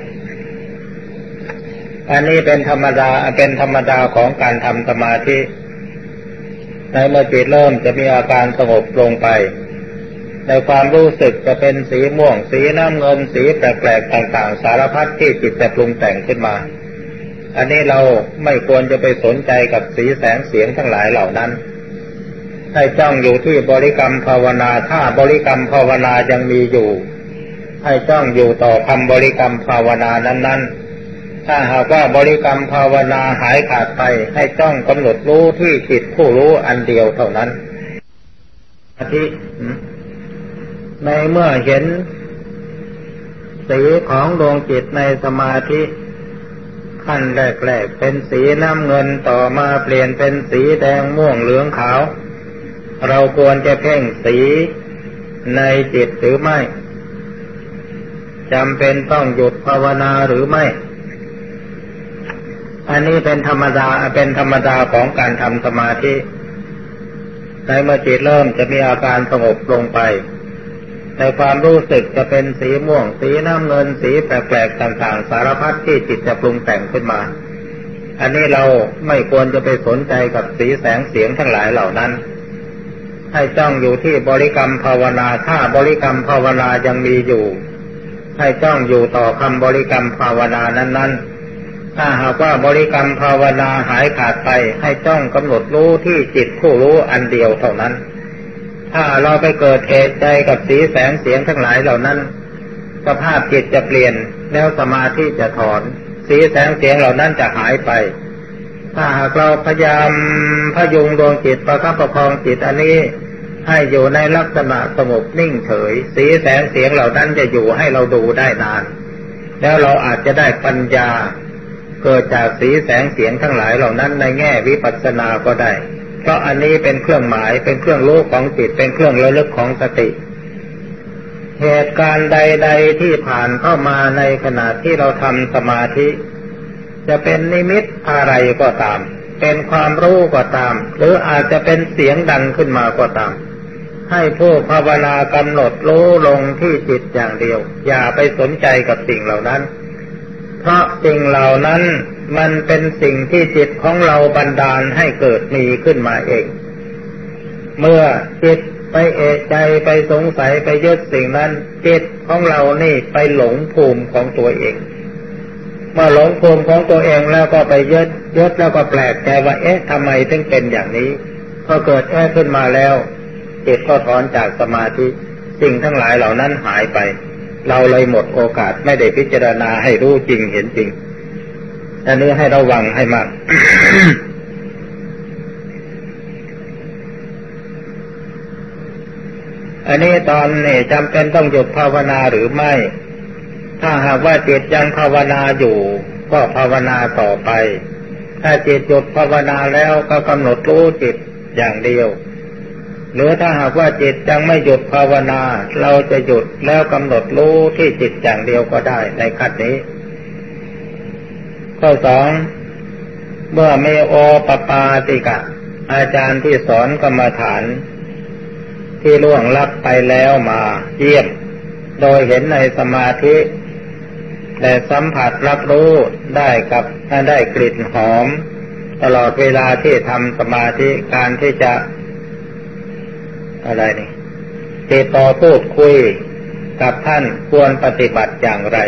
อันนี้เป็นธรรมดาเป็นธรรมดาของการทำสมาธิในเมื่อจิตเริ่มจะมีอาการสงบลงไปในความรู้สึกจะเป็นสีม่วงสีน้ำเงินสีแปลกๆต่างๆสารพัดที่จิตจะปรุงแต่งขึ้นมาอันนี้เราไม่ควรจะไปสนใจกับสีแสงเสียงทั้งหลายเหล่านั้นให้จ้องอยู่ที่บริกรรมภาวนาถ้าบริกรรมภาวนายังมีอยู่ให้จ้องอยู่ต่อคำบริกรรมภาวนานั้นๆถ้าหากว่าบริกรรมภาวนาหายขาดไปให้จ้องกำหนดรู้ที่จิตผู้รู้อันเดียวเท่านั้นสมาธิในเมื่อเห็นสีของดวงจิตในสมาธิขั้นแรกๆเป็นสีน้ำเงินต่อมาเปลี่ยนเป็นสีแดงม่วงเหลืองขาวเราควรจะเพ่งสีในจิตหรือไม่จำเป็นต้องหยุดภาวนาหรือไม่อันนี้เป็นธรรมดาเป็นธรรมดาของการทำสมาธิในเมื่อจิตเริ่มจะมีอาการสงบลงไปในความรู้สึกจะเป็นสีม่วงสีน้ำเงินสีแปลกๆต่างๆสารพัดที่จิตจะปรุงแต่งขึ้นมาอันนี้เราไม่ควรจะไปสนใจกับสีแสงเสียงทั้งหลายเหล่านั้นให้จ้องอยู่ที่บริกรรมภาวนาถ้าบริกรรมภาวนายังมีอยู่ให้จ้องอยู่ต่อคำบริกรรมภาวนานั้นๆถ้าหากว่าบริกรรมภาวนาหายขาดไปให้จ้องกำหนดรู้ที่จิตผู้รู้อันเดียวเท่านั้นถ้าเราไปเกิดเหตุใจกับสีแสงเสียงทั้งหลายเหล่านั้นสภาพจิตจะเปลี่ยนแล้วสมาธิจะถอนสีแสงเสียงเหล่านั้นจะหายไปถ้าหากเราพยายามพยุงดวงจิตประคับประคองจิตอันนี้ให้อยู่ในลักษณะสงบนิ่งเฉยสีแสงเสียงเหล่านั้นจะอยู่ให้เราดูได้นานแล้วเราอาจจะได้ปัญญาเกิดจากสีแสงเสียงทั้งหลายเหล่านั้นในแง่วิปัสสนาก็ได้เพราะอันนี้เป็นเครื่องหมายเป็นเครื่องรู้ของจิตเป็นเครื่องระลึกของสติเหตุการณ์ใดๆที่ผ่านเข้ามาในขณะที่เราทำสมาธิจะเป็นนิมิตอะไรก็ตามเป็นความรู้ก็ตามหรืออาจจะเป็นเสียงดังขึ้นมาก็ตามให้ผู้ภาวนากำหนดรู้ลงที่จิตอย่างเดียวอย่าไปสนใจกับสิ่งเหล่านั้นเพราะสิ่งเหล่านั้นมันเป็นสิ่งที่จิตของเราบันดาลให้เกิดมีขึ้นมาเองเมื่อจิตไปเอะใจไปสงสัยไปยึดสิ่งนั้นจิตของเรานี่ไปหลงภูมิของตัวเองเมื่อหลงภูมิของตัวเองแล้วก็ไปยึดยึดแล้วก็แปลกใจว่าเอ๊ะทำไมถึงเป็นอย่างนี้พอเกิดแอ๊ะขึ้นมาแล้วจิตก็ถอนจากสมาธิสิ่งทั้งหลายเหล่านั้นหายไปเราเลยหมดโอกาสไม่ได้พิจารณาให้รู้จริงเห็นจริงอันนี้ให้ระวังให้มาก อันนี้ตอนนี้จำเป็นต้องหยุดภาวนาหรือไม่ถ้าหากว่าจิตยังภาวนาอยู่ก็ภาวนาต่อไปถ้าจิตหยุดภาวนาแล้วก็กำหนดรู้จิตอย่างเดียวหรือถ้าหากว่าจิตยังไม่หยุดภาวนาเราจะหยุดแล้วกำหนดรู้ที่จิตอย่างเดียวก็ได้ในขั้นนี้ข้อสองเมื่อเมโอปปาติกะอาจารย์ที่สอนกรรมฐานที่ล่วงลับไปแล้วมาเยี่ยมโดยเห็นในสมาธิและสัมผัสรับรู้ได้กับได้กลิ่นหอมตลอดเวลาที่ทำสมาธิการที่จะอะไรนี่ติดต่อพูดคุยกับท่านควรปฏิบัติอย่างไร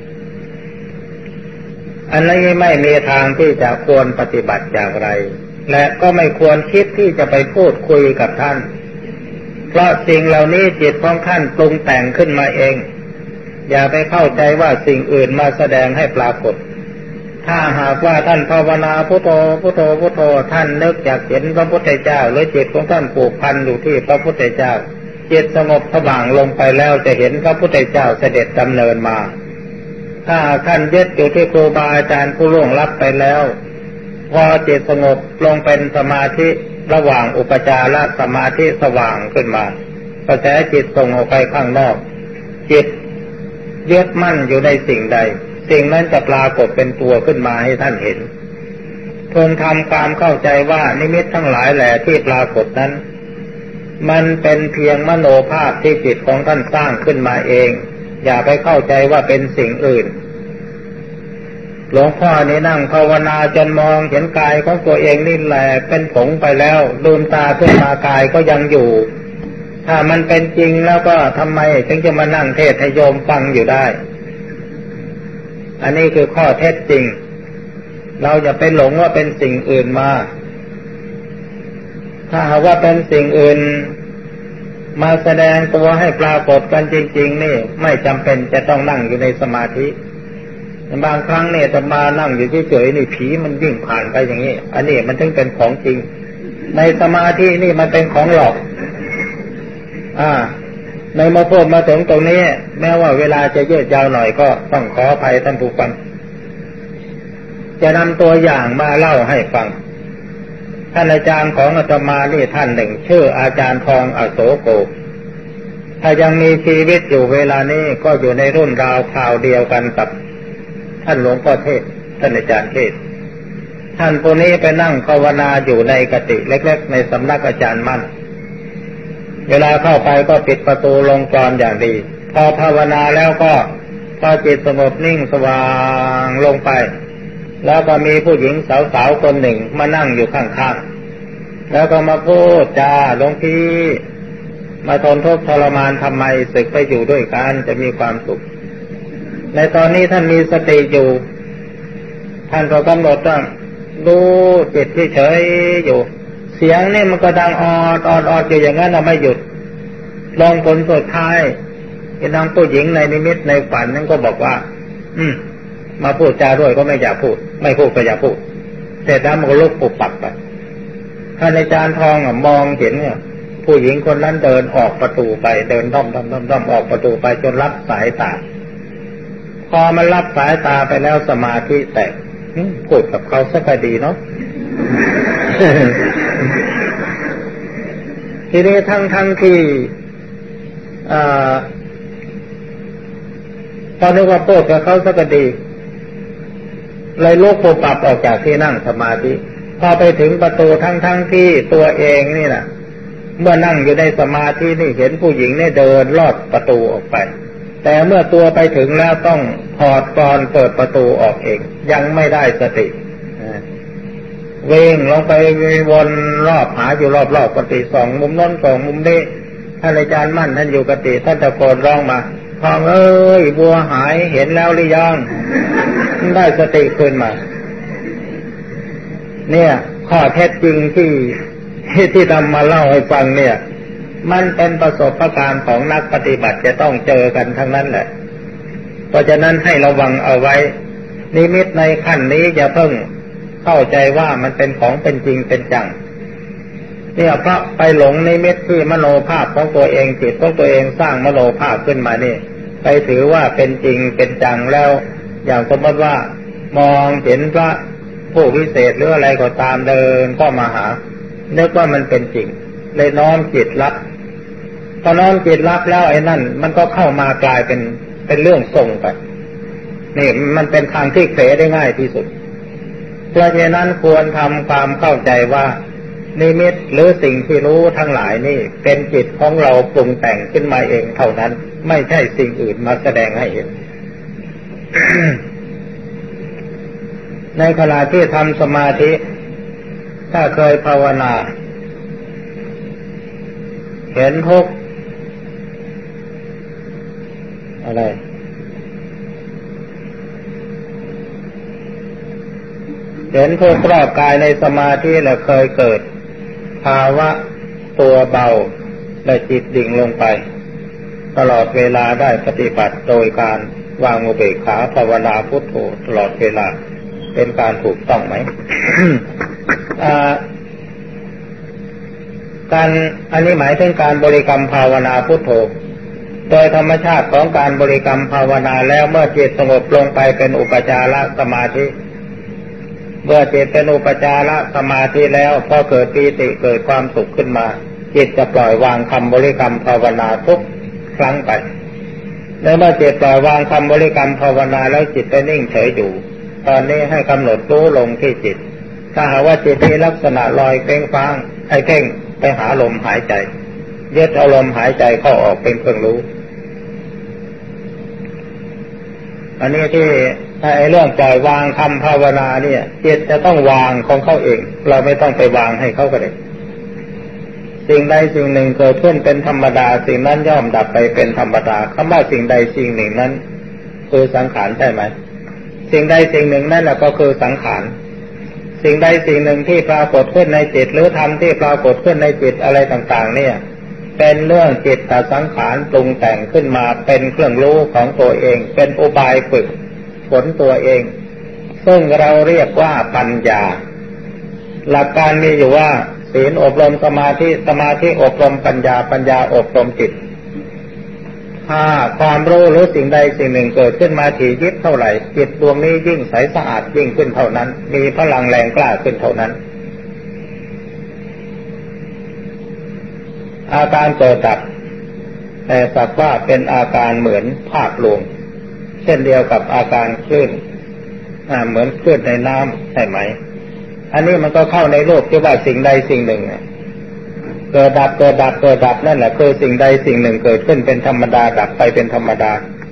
อันนี้ไม่มีทางที่จะควรปฏิบัติอย่างไรและก็ไม่ควรคิดที่จะไปพูดคุยกับท่านเพราะสิ่งเหล่านี้จิตของท่านปรุงแต่งขึ้นมาเองอย่าไปเข้าใจว่าสิ่งอื่นมาแสดงให้ปรากฏถ้าหากว่าท่านภาวนาพุทโธพุทโธพุทโธท่านนึกอยากเห็นพระพุทธเจ้าหรือจิตของท่านผูกพันอยู่ที่พระพุทธเจ้าจิตสงบสว่างลงไปแล้วจะเห็นพระพุทธเจ้าเสด็จดำเนินมาถ้าท่านยึดอยู่ที่ครูบาอาจารย์ผู้ล่วงลับไปแล้วพอจิตสงบลงเป็นสมาธิระหว่างอุปจารสมาธิสว่างขึ้นมากระแสจิตส่งออกไปข้างนอกจิตยึดมั่นอยู่ในสิ่งใดสิ่งนั้นจะปรากฏเป็นตัวขึ้นมาให้ท่านเห็นพพึงทำความเข้าใจว่านิมิตทั้งหลายแหล่ที่ปรากฏนั้นมันเป็นเพียงมโนภาพที่จิตของท่านสร้างขึ้นมาเองอย่าไปเข้าใจว่าเป็นสิ่งอื่นหลวงพ่อนี่นั่งภาวนาจนมองเห็นกายของตัวเองนี่แหละเป็นผงไปแล้วลืมตาขึ้นมากายก็ยังอยู่ถ้ามันเป็นจริงแล้วก็ทำไมถึงจะมานั่งเทศน์ให้โยมฟังอยู่ได้อันนี้คือข้อเท็จจริงเราอย่าไปหลงว่าเป็นสิ่งอื่นมาถ้าหากว่าเป็นสิ่งอื่นมาแสดงตัวให้ปรากฏกันจริงๆนี่ไม่จำเป็นจะต้องนั่งอยู่ในสมาธิบางครั้งเนี่ยจะมานั่งอยู่เฉยๆนี่ผีมันวิ่งผ่านไปอย่างนี้อันนี้มันถึงเป็นของจริงในสมาธินี่มันเป็นของหลอกอ่าในมาพูดมาถึงตรงนี้แม้ว่าเวลาจะยืดยาวหน่อยก็ต้องขออภัยท่านผู้ฟังจะนำตัวอย่างมาเล่าให้ฟังท่านอาจารย์ของอาตมานี่ท่านหนึ่งชื่ออาจารย์ทองอโศโกถ้ายังมีชีวิตอยู่เวลานี้ก็อยู่ในรุ่นราวคราวเดียวกันกับท่านหลวงพ่อเทศท่านอาจารย์เทศท่านผู้นี้ไปนั่งภาวนาอยู่ในกุฏิเล็กๆในสำนักอาจารย์มั่นเวลาเข้าไปก็ปิดประตูลงกลอนอย่างดีพอภาวนาแล้วก็พอจิตสงบนิ่งสว่างลงไปแล้วก็มีผู้หญิงสาวๆคนหนึ่งมานั่งอยู่ข้างๆแล้วก็มาพูดจาหลวงพี่มาทนทุกข์ทรมานทำไมสึกไปอยู่ด้วยกันจะมีความสุขในตอนนี้ท่านมีสติอยู่ท่านก็กำหนดว่าดูจิตที่เฉยอยู่เสียงนี่มันก็ดังออดออดออดอยู่อย่างนั้นเราไม่หยุดลงผลสุดท้ายไอ้นางผู้หญิงในนิมิตในฝันนั้นก็บอกว่าอืมมาพูดจาด้วยก็ไม่อยากพูดไม่พูดก็อยากพูดเสร็จแล้วมันก็ลุกปุบปับไปท่านอาจารย์ทองอ่ะมองเห็นเนี่ยผู้หญิงคนนั้นเดินออกประตูไปเดินด้อมด้อมด้อมด้อมออกประตูไปจนรับสายตาพอมันรับสายตาไปแล้วสมาธิแตกพูดกับเขาสักดีเนาะ ทีนี้ทั้งทั้งที่ตอนนี้ว่าพูดกับเขาสักดีเลยลุกปุบปับออกจากที่นั่งสมาธิพอไปถึงประตูทั้งทั้งที่ตัวเองนี่นะเมื่อนั่งอยู่ในสมาธินี่เห็นผู้หญิงเนี่ยเดินลอดประตูออกไปแต่เมื่อตัวไปถึงแล้วต้องถอดกลอนเปิดประตูออกเองยังไม่ได้สติเว่งลงไปวนรอบหาอยู่รอบๆกุฏิสองมุมน้นสองมุมนี้ท่านอาจารย์มั่นท่านอยู่กุฏิท่านตะโกนร้องมาทองเอ้ยบัวหายเห็นแล้วหรือยังได้สติขึ้นมาเนี่ยข้อเท็จจริงที่ที่นำมาเล่าให้ฟังเนี่ยมันเป็นประสบการณ์ของนักปฏิบัติจะต้องเจอกันทั้งนั้นแหละเพราะฉะนั้นให้ระวังเอาไว้นิมิตในขั้นนี้อย่าเพิ่งเข้าใจว่ามันเป็นของเป็นจริงเป็นจังเนี่ยเพราะไปหลงนิมิตที่มโนภาพของตัวเองจิตของตัวเองสร้างมโนภาพขึ้นมานี่ไปถือว่าเป็นจริงเป็นจังแล้วอย่างสมมติว่ามองเห็นพระผู้วิเศษหรืออะไรก็ตามเดินก็มาหานึกว่ามันเป็นจริงเลยน้อมจิตรับพอน้อมจิตรับแล้วไอ้นั่นมันก็เข้ามากลายเป็นเป็นเรื่องทรงไปนี่มันเป็นทางที่เผลอได้ง่ายที่สุดเพราะฉะนั้นควรทำความเข้าใจว่านิมิตหรือสิ่งที่รู้ทั้งหลายนี่เป็นจิตของเราปรุงแต่งขึ้นมาเองเท่านั้นไม่ใช่สิ่งอื่นมาแสดงให้เห็น ในขณะที่ทำสมาธิถ้าเคยภาวนาเห็นทุกข์อะไรเห็นทุกข์รอบกายในสมาธิแล้วเคยเกิดภาวะตัวเบาและจิตดิ่งลงไปตลอดเวลาได้ปฏิบัติโดยการวางอุเบกขาภาวนาพุทโธตลอดเวลาเป็นการถูกต้องไหม การอันนี้หมายถึงการบริกรรมภาวนาพุทโธโดยธรรมชาติของการบริกรรมภาวนาแล้วเมื่อจิตสงบลงไปเป็นอุปจารสมาธิเมื่อจิตเป็นอุปจารสมาธิแล้วพอเกิดปีติเกิดความสุขขึ้นมาจิตจะปล่อยวางคำบริกรรมภาวนาทุกครั้งไปแล้วเมื่อจิตปล่อยวางคำบริกรรมภาวนาแล้วจิตไปนิ่งเฉยอยู่ตอนนี้ให้กำหนดรู้ลงที่จิตถ้าหากว่าจิตมีลักษณะลอยเพ่งฟ้างไอ้เพ่งไปหาลมหายใจยึดเอาลมหายใจเข้าออกเป็นเครื่องรู้อันนี้ที่ไอ้เรื่องปล่อยวางคำภาวนาเนี่ยจิตจะต้องวางของเขาเองเราไม่ต้องไปวางให้เขาก็ได้สิ่งใดสิ่งหนึ่งเกิดขึ้นเป็นธรรมดาสิ่งนั้นย่อมดับไปเป็นธรรมดาคำว่าสิ่งใดสิ่งหนึ่งนั้นคือสังขารใช่ไหมสิ่งใดสิ่งหนึ่งนั่นแหละก็คือสังขารสิ่งใดสิ่งหนึ่งที่ปรากฏขึ้นในจิตหรือธรรมที่ปรากฏขึ้นในจิตอะไรต่างๆเนี่ยเป็นเรื่องจิตตสังขารปรุงแต่งขึ้นมาเป็นเครื่องรู้ของตัวเองเป็นอุบายฝึกฝนตัวเองซึ่งเราเรียกว่าปัญญาหลักการมีอยู่ว่าศีลอบรมสมาธิสมาธิอบรมปัญญาปัญญาอบรมจิตถ้าความรู้หรือสิ่งใดสิ่งหนึ่งเกิดขึ้นมาถี่ยิบเท่าไหร่จิตดวงนี้ยิ่งใสสะอาดยิ่งขึ้นเท่านั้นมีพลังแรงกล้าขึ้นเท่านั้นอาการเกิดดับแต่สักว่าเป็นอาการเหมือนภาพลวงเช่นเดียวกับอาการคลื่นเหมือนคลื่นในน้ำใช่ไหมอันนี้มันก็เข้าในโลกที่ว่าสิ่งใดสิ่งหนึ่งเกิดดับเกิดดับเกิดดับนั่นแหละคือสิ่งใดสิ่งหนึ่งเกิดขึ้นเป็นธรรมดาดับไปเป็นธรรมดา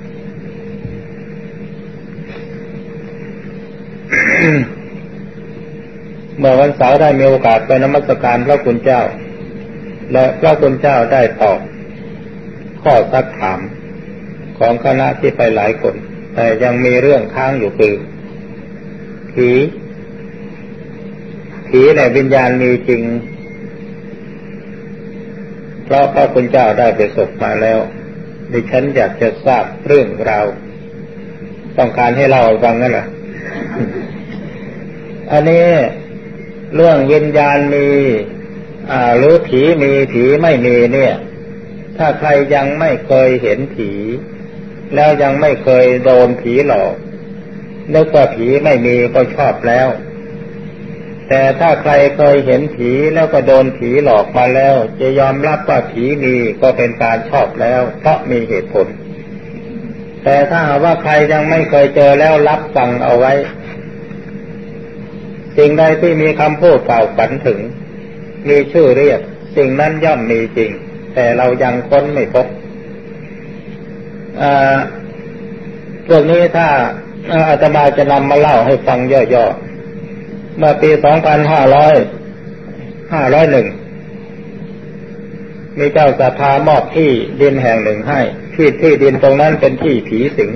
เมื่อวันเสาร์ได้มีโอกาสไปนมัสการพระคุณเจ้าและพระคุณเจ้าได้ตอบข้อซักถามของคณะที่ไปหลายคนแต่ยังมีเรื่องค้างอยู่คือผีผีในวิญญาณมีจริงเพราะพระคุณเจ้าได้ไปสบมาแล้วดิฉันอยากจะทราบเรื่องราวต้องการให้เล่าฟังนั่นแหละ อันนี้เรื่องวิญญาณมีอ่าหรือผีมีผีไม่มีเนี่ยถ้าใครยังไม่เคยเห็นผีแล้วยังไม่เคยโดนผีหลอกนึกว่าผีไม่มีก็ชอบแล้วแต่ถ้าใครเคยเห็นผีแล้วก็โดนผีหลอกมาแล้วจะยอมรับว่าผีมีก็เป็นการชอบแล้วเพราะมีเหตุผลแต่ถ้าหากว่าใครยังไม่เคยเจอแล้วรับฟังเอาไว้สิ่งใดที่มีคำพูดกล่าวฝันถึงมีชื่อเรียกสิ่งนั้นย่อมมีจริงแต่เรายังค้นไม่พบเรื่องนี้ถ้าอาตมาจะนำมาเล่าให้ฟังย่อๆเมื่อปีสองพันห้าร้อยห้าร้อยเอ็ดมีเจ้าศรัทธามอบที่ดินแห่งหนึ่งให้ที่ที่ดินตรงนั้นเป็นที่ผีสิง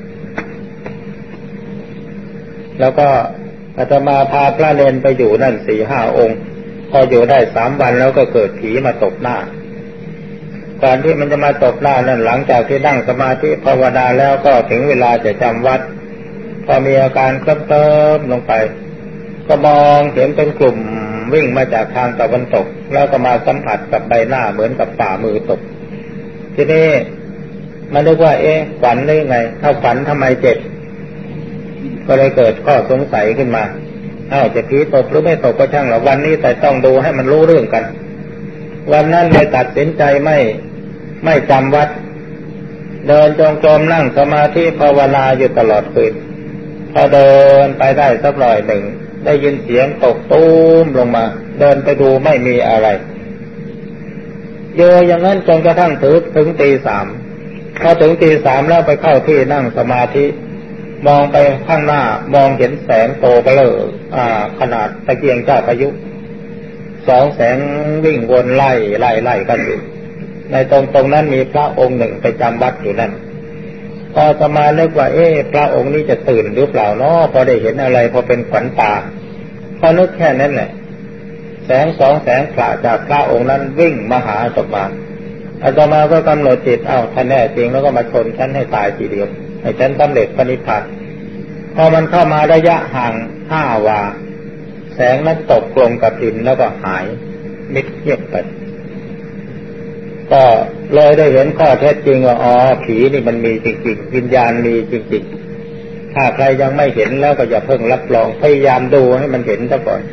แล้วก็อาตมาพาพระเนรไปอยู่นั่นสี่ห้าองค์พออยู่ได้สามวันแล้วก็เกิดผีมาตบหน้าก่อนที่มันจะมาตบหน้านั่นหลังจากที่นั่งสมาธิภาวนาแล้วก็ถึงเวลาจะจำวัดพอมีอาการเคลิ้มเติมลงไปก็มองเห็นเป็นกลุ่มวิ่งมาจากทางตะวันตกแล้วก็มาสัมผัสกับใบหน้าเหมือนกับฝ่ามือตบทีนี้มันนึกว่าเอ๊ะฝันได้ไงถ้าฝันทำไมเจ็บก็เลยเกิดข้อสงสัยขึ้นมาอ้าวจะผีตบหรือไม่ตบก็ช่างหรอกวันนี้แต่ต้องดูให้มันรู้เรื่องกันวันนั้นเลยตัดสินใจไม่ไม่จำวัดเดินจงกรมนั่งสมาธิภาวนาอยู่ตลอดคืนพอเดินไปได้สักหน่อยหนึ่งได้ยินเสียงตกตูมลงมาเดินไปดูไม่มีอะไรโยอย่างนั้นจนกระทั่งถึงถึงตีสามพอถึงตีสามแล้วไปเข้าที่นั่งสมาธิมองไปข้างหน้ามองเห็นแสงโตเบลออ่าขนาดตะเกียงเจ้าพายุสองแสงวิ่งวนไล่ไล่ไล่กันอยู่ในตรงตรงนั้นมีพระองค์หนึ่งไปจำวัดอยู่นั่นพอจะมาเลิกว่าเอ๊ะพระองค์นี้จะตื่นหรือเปล่าเนาะพอได้เห็นอะไรพอเป็นขวัญตาพอนึกแค่นั้นแหละแสงสองแสงพระจากพระองค์นั้นวิ่งมาหาอาตมาอาตมาก็กำหนดจิตเอ้าท่านแน่จริงแล้วก็มาชนฉันให้ตายทีเดียวให้ฉันสำเร็จปณิพพานพอมันเข้ามาระยะห่างห้าวาแสงนั้นตกลงกับดินแล้วก็หายมิดเงียบไปก็เลยได้เห็นข้อเท็จจริงว่าอ๋อผีนี่มันมีจริงๆวิญญาณมีจริงๆถ้าใครยังไม่เห็นแล้วก็อย่าเพิ่งรับรองพยายามดูให้มันเห็นซะก่อน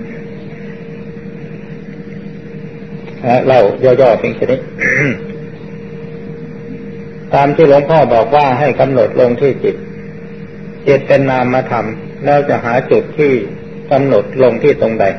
เราย่อๆเพียงแค่นี้ ตามที่หลวงพ่อบอกว่าให้กำหนดลงที่จิตจิตเป็นนามธรรมแล้วจะหาจุดที่กำหนดลงที่ตรงใด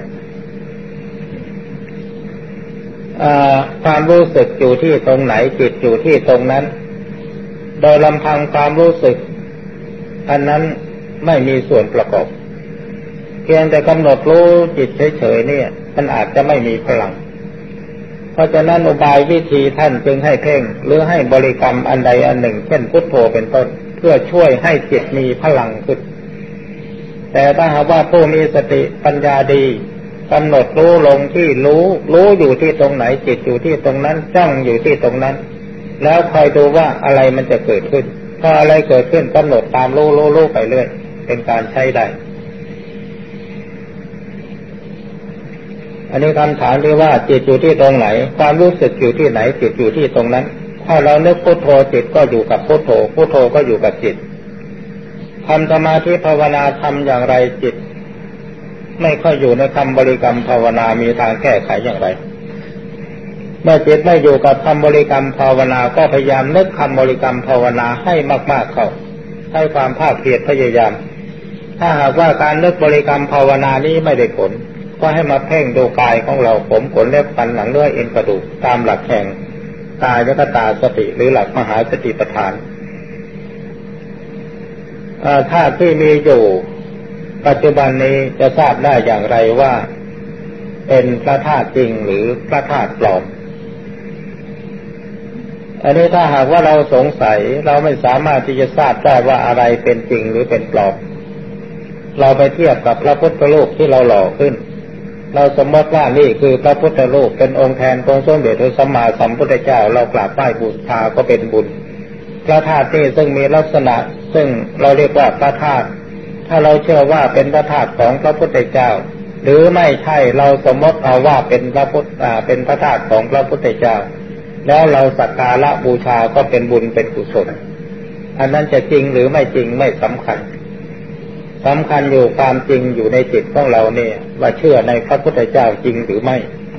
ความรู้สึกอยู่ที่ตรงไหนจิตอยู่ที่ตรงนั้นโดยลำพังความรู้สึกอันนั้นไม่มีส่วนประกอบเพียงแต่กำหนดรู้จิตเฉยๆเนี่ยมันอาจจะไม่มีพลังเพราะฉะนั้นอุบายวิธีท่านจึงให้เพ่งหรือให้บริกรรมอันใดอันหนึ่งเช่นพุทโธเป็นต้นเพื่อช่วยให้จิตมีพลังขึ้นแต่ถ้าหากว่าผู้มีสติปัญญาดีกำหนดรู้ลงที่รู้รู้อยู่ที่ตรงไหนจิตอยู่ที่ตรงนั้นจ้องอยู่ที่ตรงนั้นแล้วคอยดูว่าอะไรมันจะเกิดขึ้นถ้าอะไรเกิดขึ้นกำหนดตามรู้รู้รู้ไปเรื่อยเป็นการใช้ได้อันนี้คำถามที่ว่าจิตอยู่ที่ตรงไหนความรู้สึกอยู่ที่ไหนจิตอยู่ที่ตรงนั้นถ้าเรานึกพุทโธจิตก็อยู่กับพุทโธพุทโธก็อยู่กับจิตทำสมาธิภาวนาทำอย่างไรจิตไม่ค่อยอยู่ในคำบริกรรมภาวนามีทางแก้ไขอย่างไรเมื่อจิตไม่อยู่กับคำบริกรรมภาวนาก็พยายามนึกคำบริกรรมภาวนาให้มากๆเข้าให้ความภาคเพียรพยายามถ้าหากว่าการนึกบริกรรมภาวนานี้ไม่ได้ผลก็ให้มาเพ่งดูกายของเราผมขนเล็บฟันหนังเนื้อเอ็นกระดูกตามหลักแห่งกายคตาสติหรือหลักมหาสติปัฏฐานธาตุที่มีอยู่ปัจจุบันนี้จะทราบได้อย่างไรว่าเป็นพระธาตุจริงหรือพระธาตุปลอมอันนี้ถ้าหากว่าเราสงสัยเราไม่สามารถที่จะทราบได้ว่าอะไรเป็นจริงหรือเป็นปลอมเราไปเทียบกับพระพุทธรูปที่เราหล่อขึ้นเราสมมติว่านี่คือพระพุทธรูปเป็นองค์แทนของสมเด็จพระสัมมาสัมพุทธเจ้าเรากราบไหว้บูชาก็เป็นบุญพระธาตุนี่ซึ่งมีลักษณะซึ่งเราเรียกว่าพระธาตุถ้าเราเชื่อว่าเป็นพระธาตุของพระพุทธเจ้าหรือไม่ใช่เราสมมติเอาว่าเป็นพระพุทธเป็นพระธาตุของพระพุทธเจ้าแล้วเราสักการะบูชาก็เป็นบุญเป็นกุศลอันนั้นจะจริงหรือไม่จริงไม่สำคัญสำคัญอยู่ความจริงอยู่ในจิตของเราเนี่ยว่าเชื่อในพระพุทธเจ้าจริงหรือไม่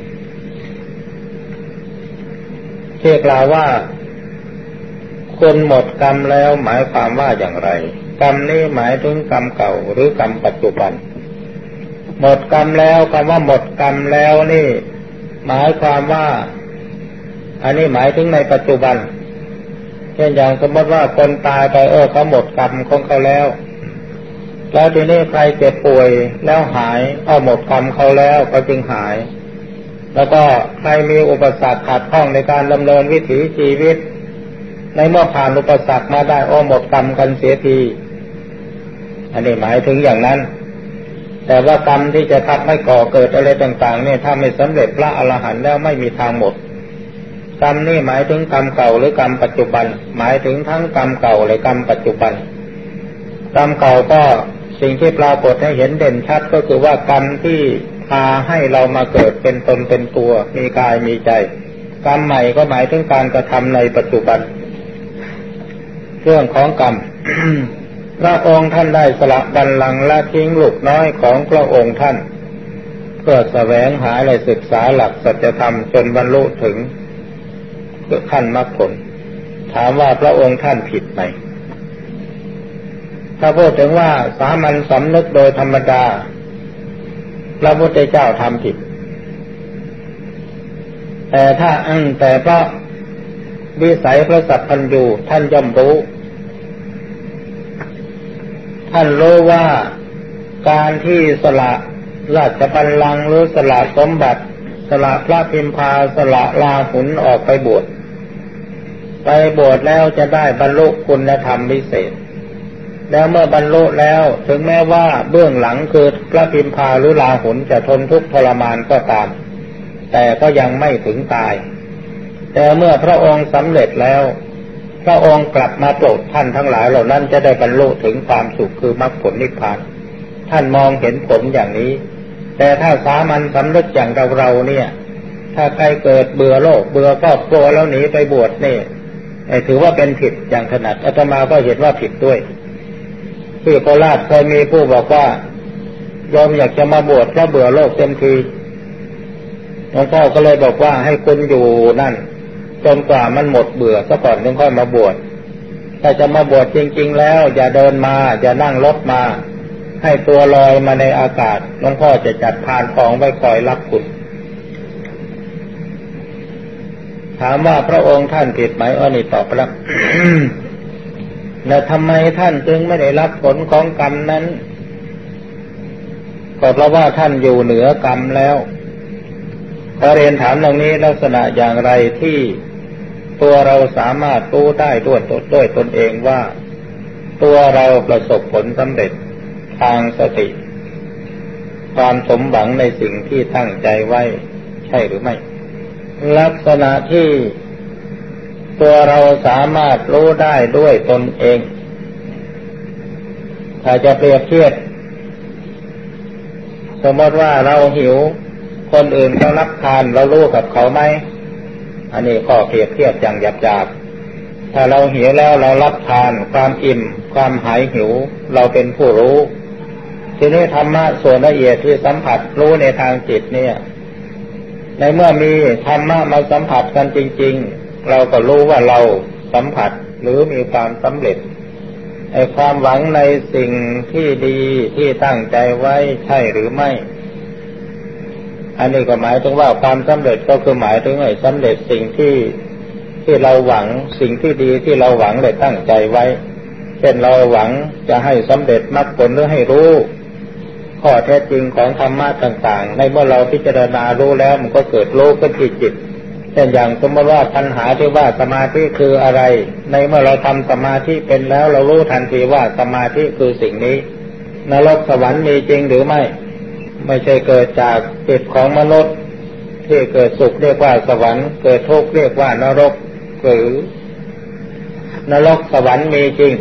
เชื่อกล่าวว่าคนหมดกรรมแล้วหมายความว่าอย่างไรกรรมนี้หมายถึงกรรมเก่าหรือกรรมปัจจุบันหมดกรรมแล้วคำว่าหมดกรรมแล้วนี่หมายความว่าอันนี้หมายถึงในปัจจุบันเช่นอย่างสมมติว่าคนตายไปเออเขาหมดกรรมของเขาแล้วแล้วทีนี้ใครเจ็บป่วยแล้วหายเอาหมดกรรมเขาแล้วเขาจึงหายแล้วก็ใครมีอุปสรรคขัดข้องในการดำเนินวิถีชีวิตในเมื่อผ่านอุปสรรคมาได้โอ้หมดกรรมกันเสียทีอันนี้หมายถึงอย่างนั้นแต่ว่ากรรมที่จะทำให้ก่อเกิดอะไรต่างๆเนี่ยถ้าไม่สำเร็จพระอรหันต์แล้วไม่มีทางหมดกรรมนี่หมายถึงกรรมเก่าหรือกรรมปัจจุบันหมายถึงทั้งกรรมเก่าและกรรมปัจจุบันกรรมเก่าก็สิ่งที่ปรากฏให้เห็นเด่นชัดก็คือว่ากรรมที่พาให้เรามาเกิดเป็นตนเป็นตัวมีกายมีใจกรรมใหม่ก็หมายถึงการกระทำในปัจจุบันเรื่องของกรรม พระองค์ท่านได้สละบัลลังก์และทิ้งลูกน้อยของพระองค์ท่านเพื่อแสวงหาและศึกษาหลักสัจธรรมจนบรรลุถึงขั้นมรรคผลถามว่าพระองค์ท่านผิดไหมถ้าพูดถึงว่าสามัญสำนึกโดยธรรมดาพระพุทธเจ้าทำผิดแต่ถ้าอันแต่เพราะวิสัยพระสัพพัญญูท่านย่อมรู้ท่านรู้ว่าการที่สละราชบัลลังก์หรือสละสมบัติสละพระพิมพาสละลาหุนออกไปบวชไปบวชแล้วจะได้บรรลุคุณธรรมพิเศษแล้วเมื่อบรรลุแล้วถึงแม้ว่าเบื้องหลังคือพระพิมพาหรือลาหุนจะทนทุกข์ทรมานก็ตามแต่ก็ยังไม่ถึงตายแต่เมื่อพระองค์สำเร็จแล้วพระองค์กลับมาโปรดท่านทั้งหลายเหล่านั้นจะได้บรรลุถึงความสุขคือมรรคผลนิพพานท่านมองเห็นผลอย่างนี้แต่ถ้าสามัญสำนึกอย่างเราเราเนี่ยถ้าใครเกิดเบื่อโลกเบื่อครอบครัวแล้วหนีไปบวชนี่ถือว่าเป็นผิดอย่างถนัดอาตมาก็เห็นว่าผิดด้วยที่โคราชเคยมีผู้บอกว่ายอมอยากจะมาบวชเพราะเบื่อโลกเต็มทีหลวงพ่อก็เลยบอกว่าให้คุณอยู่นั่นจนกว่ามันหมดเบื่อซะก่อนถึงค่อยมาบวชถ้าจะมาบวชจริงๆแล้วอย่าเดินมาอย่านั่งรถมาให้ตัวลอยมาในอากาศหลวงพ่อจะจัดพานทองไว้คอยรับคุณถามว่าพระองค์ท่านผิดไหมอ๋อนี่ตอบรับ แล้วทำไมท่านจึงไม่ได้รับผลของกรรมนั้นก็เพราะว่าท่านอยู่เหนือกรรมแล้วขอเรียนถามตรงนี้ลักษณะอย่างไรที่ตัวเราสามารถรู้ได้ด้วยด้วยตนเองว่าตัวเราประสบผลสำเร็จทางสติความสมหวังในสิ่งที่ตั้งใจไว้ใช่หรือไม่ลักษณะที่ตัวเราสามารถรู้ได้ด้วยตนเองถ้าจะเปรียบเทียบสมมติว่าเราหิวคนอื่นเขารับทานเรารู้กับเขาไหมอันนี้ข้อเปรียบเทียบอย่างหยาบๆถ้าเราหิวแล้วเรารับทานความอิ่มความหายหิวเราเป็นผู้รู้ทีนี้ธรรมะส่วนละเอียดที่สัมผัสรู้ในทางจิตเนี่ยในเมื่อมีธรรมะมาสัมผัสกันจริงๆเราก็รู้ว่าเราสัมผัสหรือมีความสำเร็จไอ้ความหวังในสิ่งที่ดีที่ตั้งใจไว้ใช่หรือไม่อันนี้ก็หมายถึงว่าความสำเร็จก็คือหมายถึงไอ้สำเร็จสิ่งที่ที่เราหวังสิ่งที่ดีที่เราหวังและตั้งใจไว้เช่นเราหวังจะให้สำเร็จมรรคผลหรือให้รู้ข้อแท้จริงของธรรมะต่างๆในเมื่อเราพิจารณารู้แล้วมันก็เกิดรู้ขึ้นที่จิตเช่นอย่างสมมติว่าปัญหาที่ว่าสมาธิคืออะไรในเมื่อเราทำสมาธิเป็นแล้วเรารู้ทันทีว่าสมาธิคือสิ่งนี้นรกสวรรค์มีจริงหรือไม่ไม่ใช่เกิดจากจิตของมนุษย์ที่เกิดสุขเรียกว่าสวรรค์เกิดทุกข์เรียกว่านรกหรือนรกสวรรค์มีจริง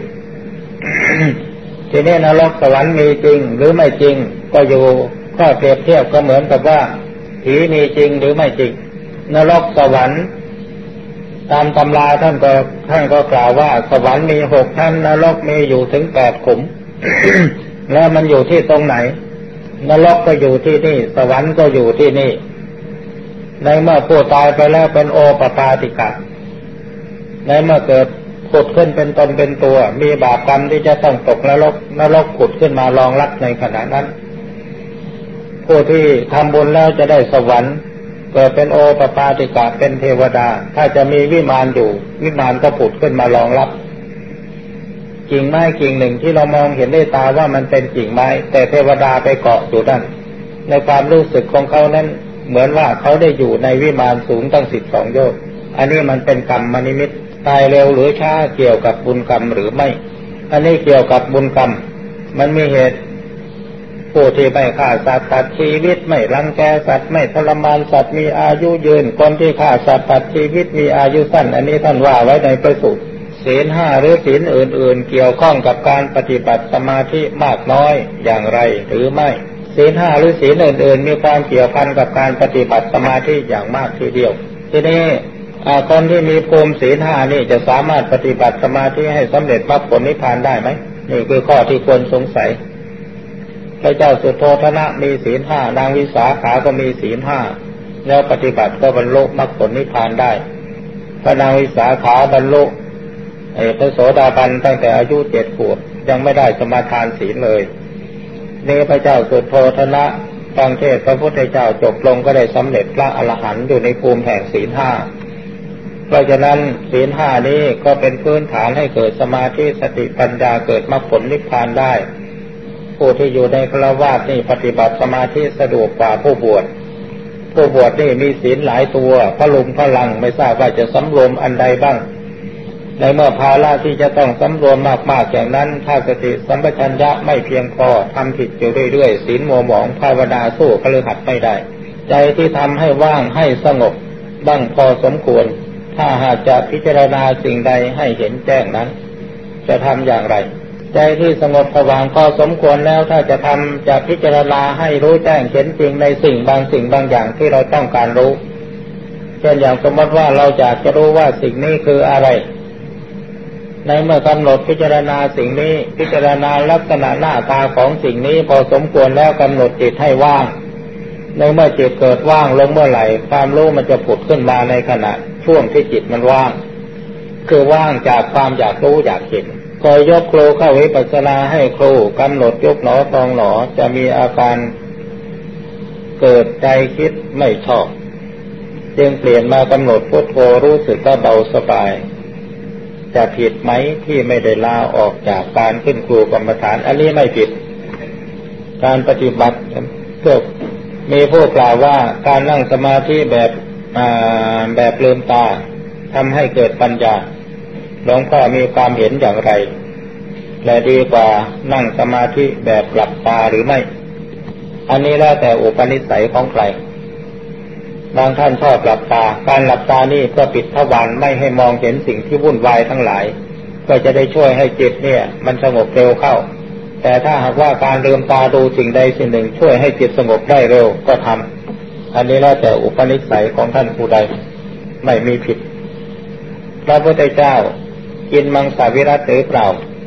ทีนี้นรกสวรรค์มีจริงหรือไม่จริงก็อยู่ข้อเปรียบเทียบก็เหมือนกับว่าผีมีจริงหรือไม่จริงนรกสวรรค์ตามตำราท่านก็ท่านก็กล่าวว่าสวรรค์มีหกชั้นนรกมีอยู่ถึงแปดขุม แล้วมันอยู่ที่ตรงไหนนรกก็อยู่ที่นี่สวรรค์ก็อยู่ที่นี่ในเมื่อผู้ตายไปแล้วเป็นโอปปาติกะในเมื่อเกิดผุดขึ้นเป็นตนเป็นตัวมีบาปกรรมที่จะต้องตกนรกนรกผุดขึ้นมารองรับในขณะนั้นผู้ที่ทำบุญแล้วจะได้สวรรค์เกิดเป็นโอปปาติกะเป็นเทวดาถ้าจะมีวิมานอยู่วิมานก็ผุดขึ้นมารองรับกิ่งไม้กิ่งหนึ่งที่เรามองเห็นด้วยตาว่ามันเป็นกิ่งไม้แต่เทวดาไปเกาะอยู่นั่นในความรู้สึกของเขานั้นเหมือนว่าเขาได้อยู่ในวิมานสูงตั้งสิบสองโยชน์อันนี้มันเป็นกรรมนิมิตตายเร็วหรือช้าเกี่ยวกับบุญกรรมหรือไม่อันนี้เกี่ยวกับบุญกรรมมันมีเหตุผู้ที่ไม่ฆ่าสัตว์ตัดชีวิตไม่รังแกสัตว์ไม่ทรมานสัตว์มีอายุยืนคนที่ฆ่าสัตว์ตัดชีวิตมีอายุสั้นอันนี้ท่านว่าไว้ในพระสูตรศีลห้าหรือศีลอื่นๆเกี่ยวข้องกับการปฏิบัติสมาธิมากน้อยอย่างไรหรือไม่ศีลห้าหรือศีลอื่นๆมีความเกี่ยวพันกับการปฏิบัติสมาธิอย่างมากทีเดียวทีนี้คนที่มีภูมิศีลห้านี่จะสามารถปฏิบัติสมาธิให้สำเร็จมรรคผลนิพพานได้ไหมนี่คือข้อที่ควรสงสัยพระเจ้าสุโธทนะมีศีลห้านางวิสาขาก็มีศีลห้าแล้วปฏิบัติก็บรรลุมรรคผลนิพพานได้พระนางวิสาขาบรรลุไอ้พระโสดาบันตั้งแต่อายุเจ็ดขวบยังไม่ได้สมาทานศีลเลยนี่พระเจ้าสุโธทนะฟังเทศน์พระพุทธเจ้าจบลงก็ได้สำเร็จพระอรหันต์อยู่ในภูมิแห่งศีลห้าเพราะฉะนั้นศีลห้านี้ก็เป็นพื้นฐานให้เกิดสมาธิสติปัญญาเกิดมรรคผลนิพพานได้ผู้ที่อยู่ในฆราวาสนี่ปฏิบัติสมาธิสะดวกกว่าผู้บวชผู้บวชนี่มีศีลหลายตัวพลุงพลังไม่ทราบว่าจะสำรวมอันใดบ้างในเมื่อภาระที่จะต้องสำรวมมากๆอย่างนั้นถ้าสติสัมปชัญญะไม่เพียงพอทำผิดอยู่เรื่อยๆศีลมัวหมองภาวนาสู้คฤหัสถ์ไม่ได้ใจที่ทำให้ว่างให้สงบบ้างพอสมควรถ้าหากจะพิจารณาสิ่งใดให้เห็นแจ้งนั้นจะทำอย่างไรใจที่สงบสว่างพอสมควรแล้วถ้าจะทำจะพิจารณาให้รู้แจ้งเห็นจริงในสิ่งบางสิ่งบางอย่างที่เราต้องการรู้เช่นอย่างสมมติว่าเราอยากจะรู้ว่าสิ่งนี้คืออะไรในเมื่อกำหนดพิจารณาสิ่งนี้พิจารณาลักษณะหน้าตาของสิ่งนี้พอสมควรแล้วกำหนดจิตให้ว่างในเมื่อจิตเกิดว่างลงเมื่อไหร่ความรู้มันจะผุดขึ้นมาในขณะช่วงที่จิตมันว่างคือว่างจากความอยากรู้อยากเห็นคอยยกครูเข้าวิปัสสนาให้ครูกำหนดยกหนอพองหนอจะมีอาการเกิดใจคิดไม่ชอบจึงเปลี่ยนมากำหนดพุทโธรู้สึกก็เบาสบายจะผิดไหมที่ไม่ได้ลาออกจากการขึ้นครูกรรมฐานอันนี้ไม่ผิดการปฏิบัติเพื่อมีผู้กล่าวว่าการนั่งสมาธิแบบแบบลืมตาทำให้เกิดปัญญาหลวงพ่อมีความเห็นอย่างไรและดีกว่านั่งสมาธิแบบหลับตาหรือไม่อันนี้แล้วแต่อุปนิสัยของใครบางท่านชอบหลับตาการหลับตานี่เพื่อปิดทวารไม่ให้มองเห็นสิ่งที่วุ่นวายทั้งหลายก็จะได้ช่วยให้จิตเนี่ยมันสงบเร็วเข้าแต่ถ้าหากว่าการลืมตาดูสิ่งใดสิ่งหนึ่งช่วยให้จิตสงบได้เร็วก็ทำอันนี้แล้วแต่อุปนิสัยของท่านผู้ใดไม่มีผิดพระพุทธเจ้ากินมังสวิรัติหรือเปล่า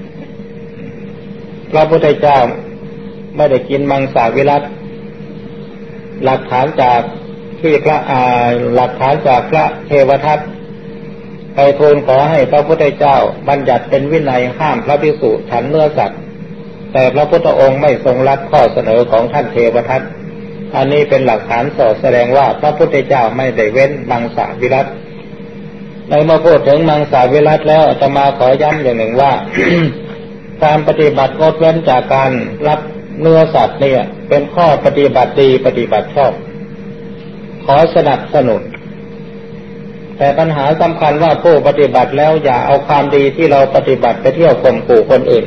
พระพุทธเจ้าไม่ได้กินมังสวิรัติหลักฐานจากที่พระอาหลักฐานจากพระเทวทัตไปทูลขอให้พระพุทธเจ้าบัญญัติเป็นวินัยห้ามพระภิกษุฉันเนื้อสัตว์แต่พระพุทธองค์ไม่ทรงรับข้อเสนอของท่านเทวทัตอันนี้เป็นหลักฐานสอดแสดงว่าพระพุทธเจ้าไม่ได้เว้นมังสวิรัติในเมื่อพูดถึงมังสวิรัติแล้วอาตมาขอย้ำอย่างหนึ่งว่า การปฏิบัติงดเว้นจากการรับเนื้อสัตว์เนี่ยเป็นข้อปฏิบัติดีปฏิบัติชอบขอสนับสนุนแต่ปัญหาสำคัญว่าผู้ปฏิบัติแล้วอย่าเอาความดีที่เราปฏิบัติไปเที่ยวข่มขู่คนอื่น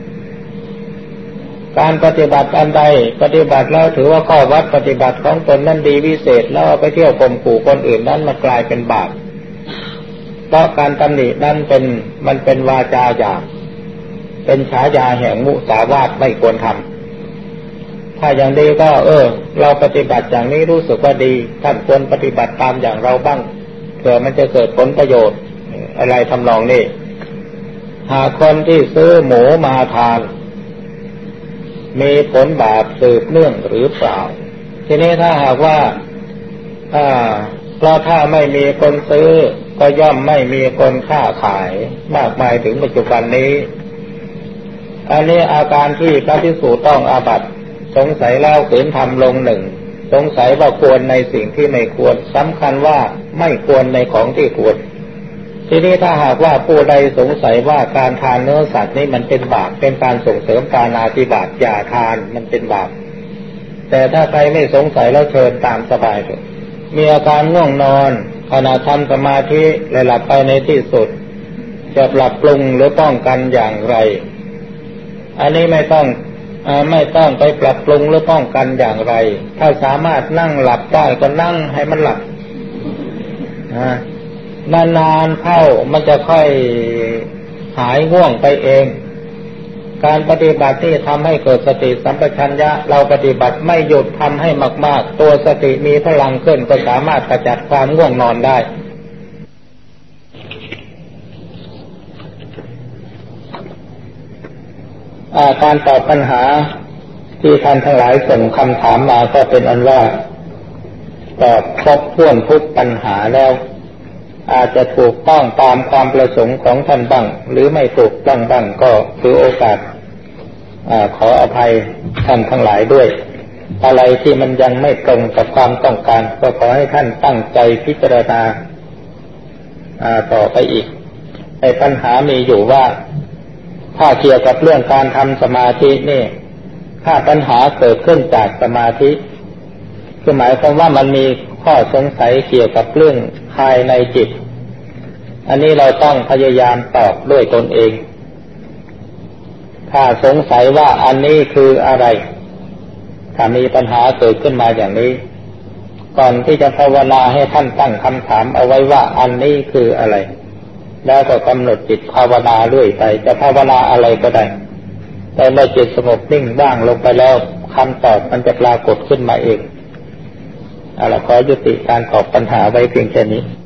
การปฏิบัติอันใดปฏิบัติแล้วถือว่าข้อวัดปฏิบัติของตนนั้นดีวิเศษแล้วเอาไปเที่ยวข่มขู่คนอื่นนั้นมากลายเป็นบาปเพราะการตำหนินั้นเป็นมันเป็นวาจาหยาบเป็นฉายาแห่งมุสาวาทไม่ควรทำถ้าอย่างดีก็เออเราปฏิบัติอย่างนี้รู้สึกว่าดีท่านควรปฏิบัติตามอย่างเราบ้างเผื่อมันจะเกิดผลประโยชน์อะไรทำนองนี้หากคนที่ซื้อหมูมาทานมีผลบาปสืบเนื่องหรือเปล่าทีนี้ถ้าหากว่าอ่าเพราะถ้าไม่มีคนซื้อก็ย่อมไม่มีคนค้าขายมากมายถึงปัจจุบันนี้อันนี้อาการที่พระภิกษุต้องอาบัติสงสัยแล้วขืนทำลงหนึ่งสงสัยว่าควรในสิ่งที่ไม่ควรสำคัญว่าไม่ควรในของที่ควรทีนี้ถ้าหากว่าผู้ใดสงสัยว่าการทานเนื้อสัตว์นี่มันเป็นบาปเป็นการส่งเสริมปาณาติบาตอย่าทานมันเป็นบาปแต่ถ้าใครไม่สงสัยแล้วเชิญตามสบายเถอะมีอาการง่วงนอนขณะทำสมาธิและหลับไปในที่สุดจะปรับปรุงหรือป้องกันอย่างไรอันนี้ไม่ต้องไม่ต้องไปปรับปรุงหรือป้องกันอย่างไรถ้าสามารถนั่งหลับได้ก็นั่งให้มันหลับนานๆเข้ามันจะค่อยหายง่วงไปเองการปฏิบัติที่ทำให้เกิดสติสัมปชัญญะเราปฏิบัติไม่หยุดทำให้มากๆตัวสติมีพลังขึ้นก็สามารถกระจัดความง่วงนอนได้การตอบปัญหาที่ท่านทั้งหลายส่งคำถามมาก็เป็นอันว่าตอบครบถ้วนทุกปัญหาแล้วอาจจะถูกต้องตามความประสงค์ของท่านบ้างหรือไม่ถูกต้องบ้างก็ถือโอกาสขออภัยท่านทั้งหลายด้วยอะไรที่มันยังไม่ตรงกับความต้องการก็ขอให้ท่านตั้งใจพิจารณาต่อไปอีกไอ้ปัญหามีอยู่ว่าถ้าเกี่ยวกับเรื่องการทำสมาธินี่ถ้าปัญหาเกิดขึ้นจากสมาธิคือหมายความว่ามันมีข้อสงสัยเกี่ยวกับเรื่องภายในจิตอันนี้เราต้องพยายามตอบด้วยตนเองถ้าสงสัยว่าอันนี้คืออะไรถ้ามีปัญหาเกิดขึ้นมาอย่างนี้ก่อนที่จะภาวนาให้ท่านตั้งคำถามเอาไว้ว่าอันนี้คืออะไรแล้วก็กำหนดจิตภาวนาเรื่อยไปจะภาวนาอะไรก็ได้แต่เมื่อจิตสงบนิ่งว่างลงไปแล้วคำตอบมันจะปรากฏขึ้นมาเองเอาล่ะขอยุติการตอบปัญหาไว้เพียงแค่นี้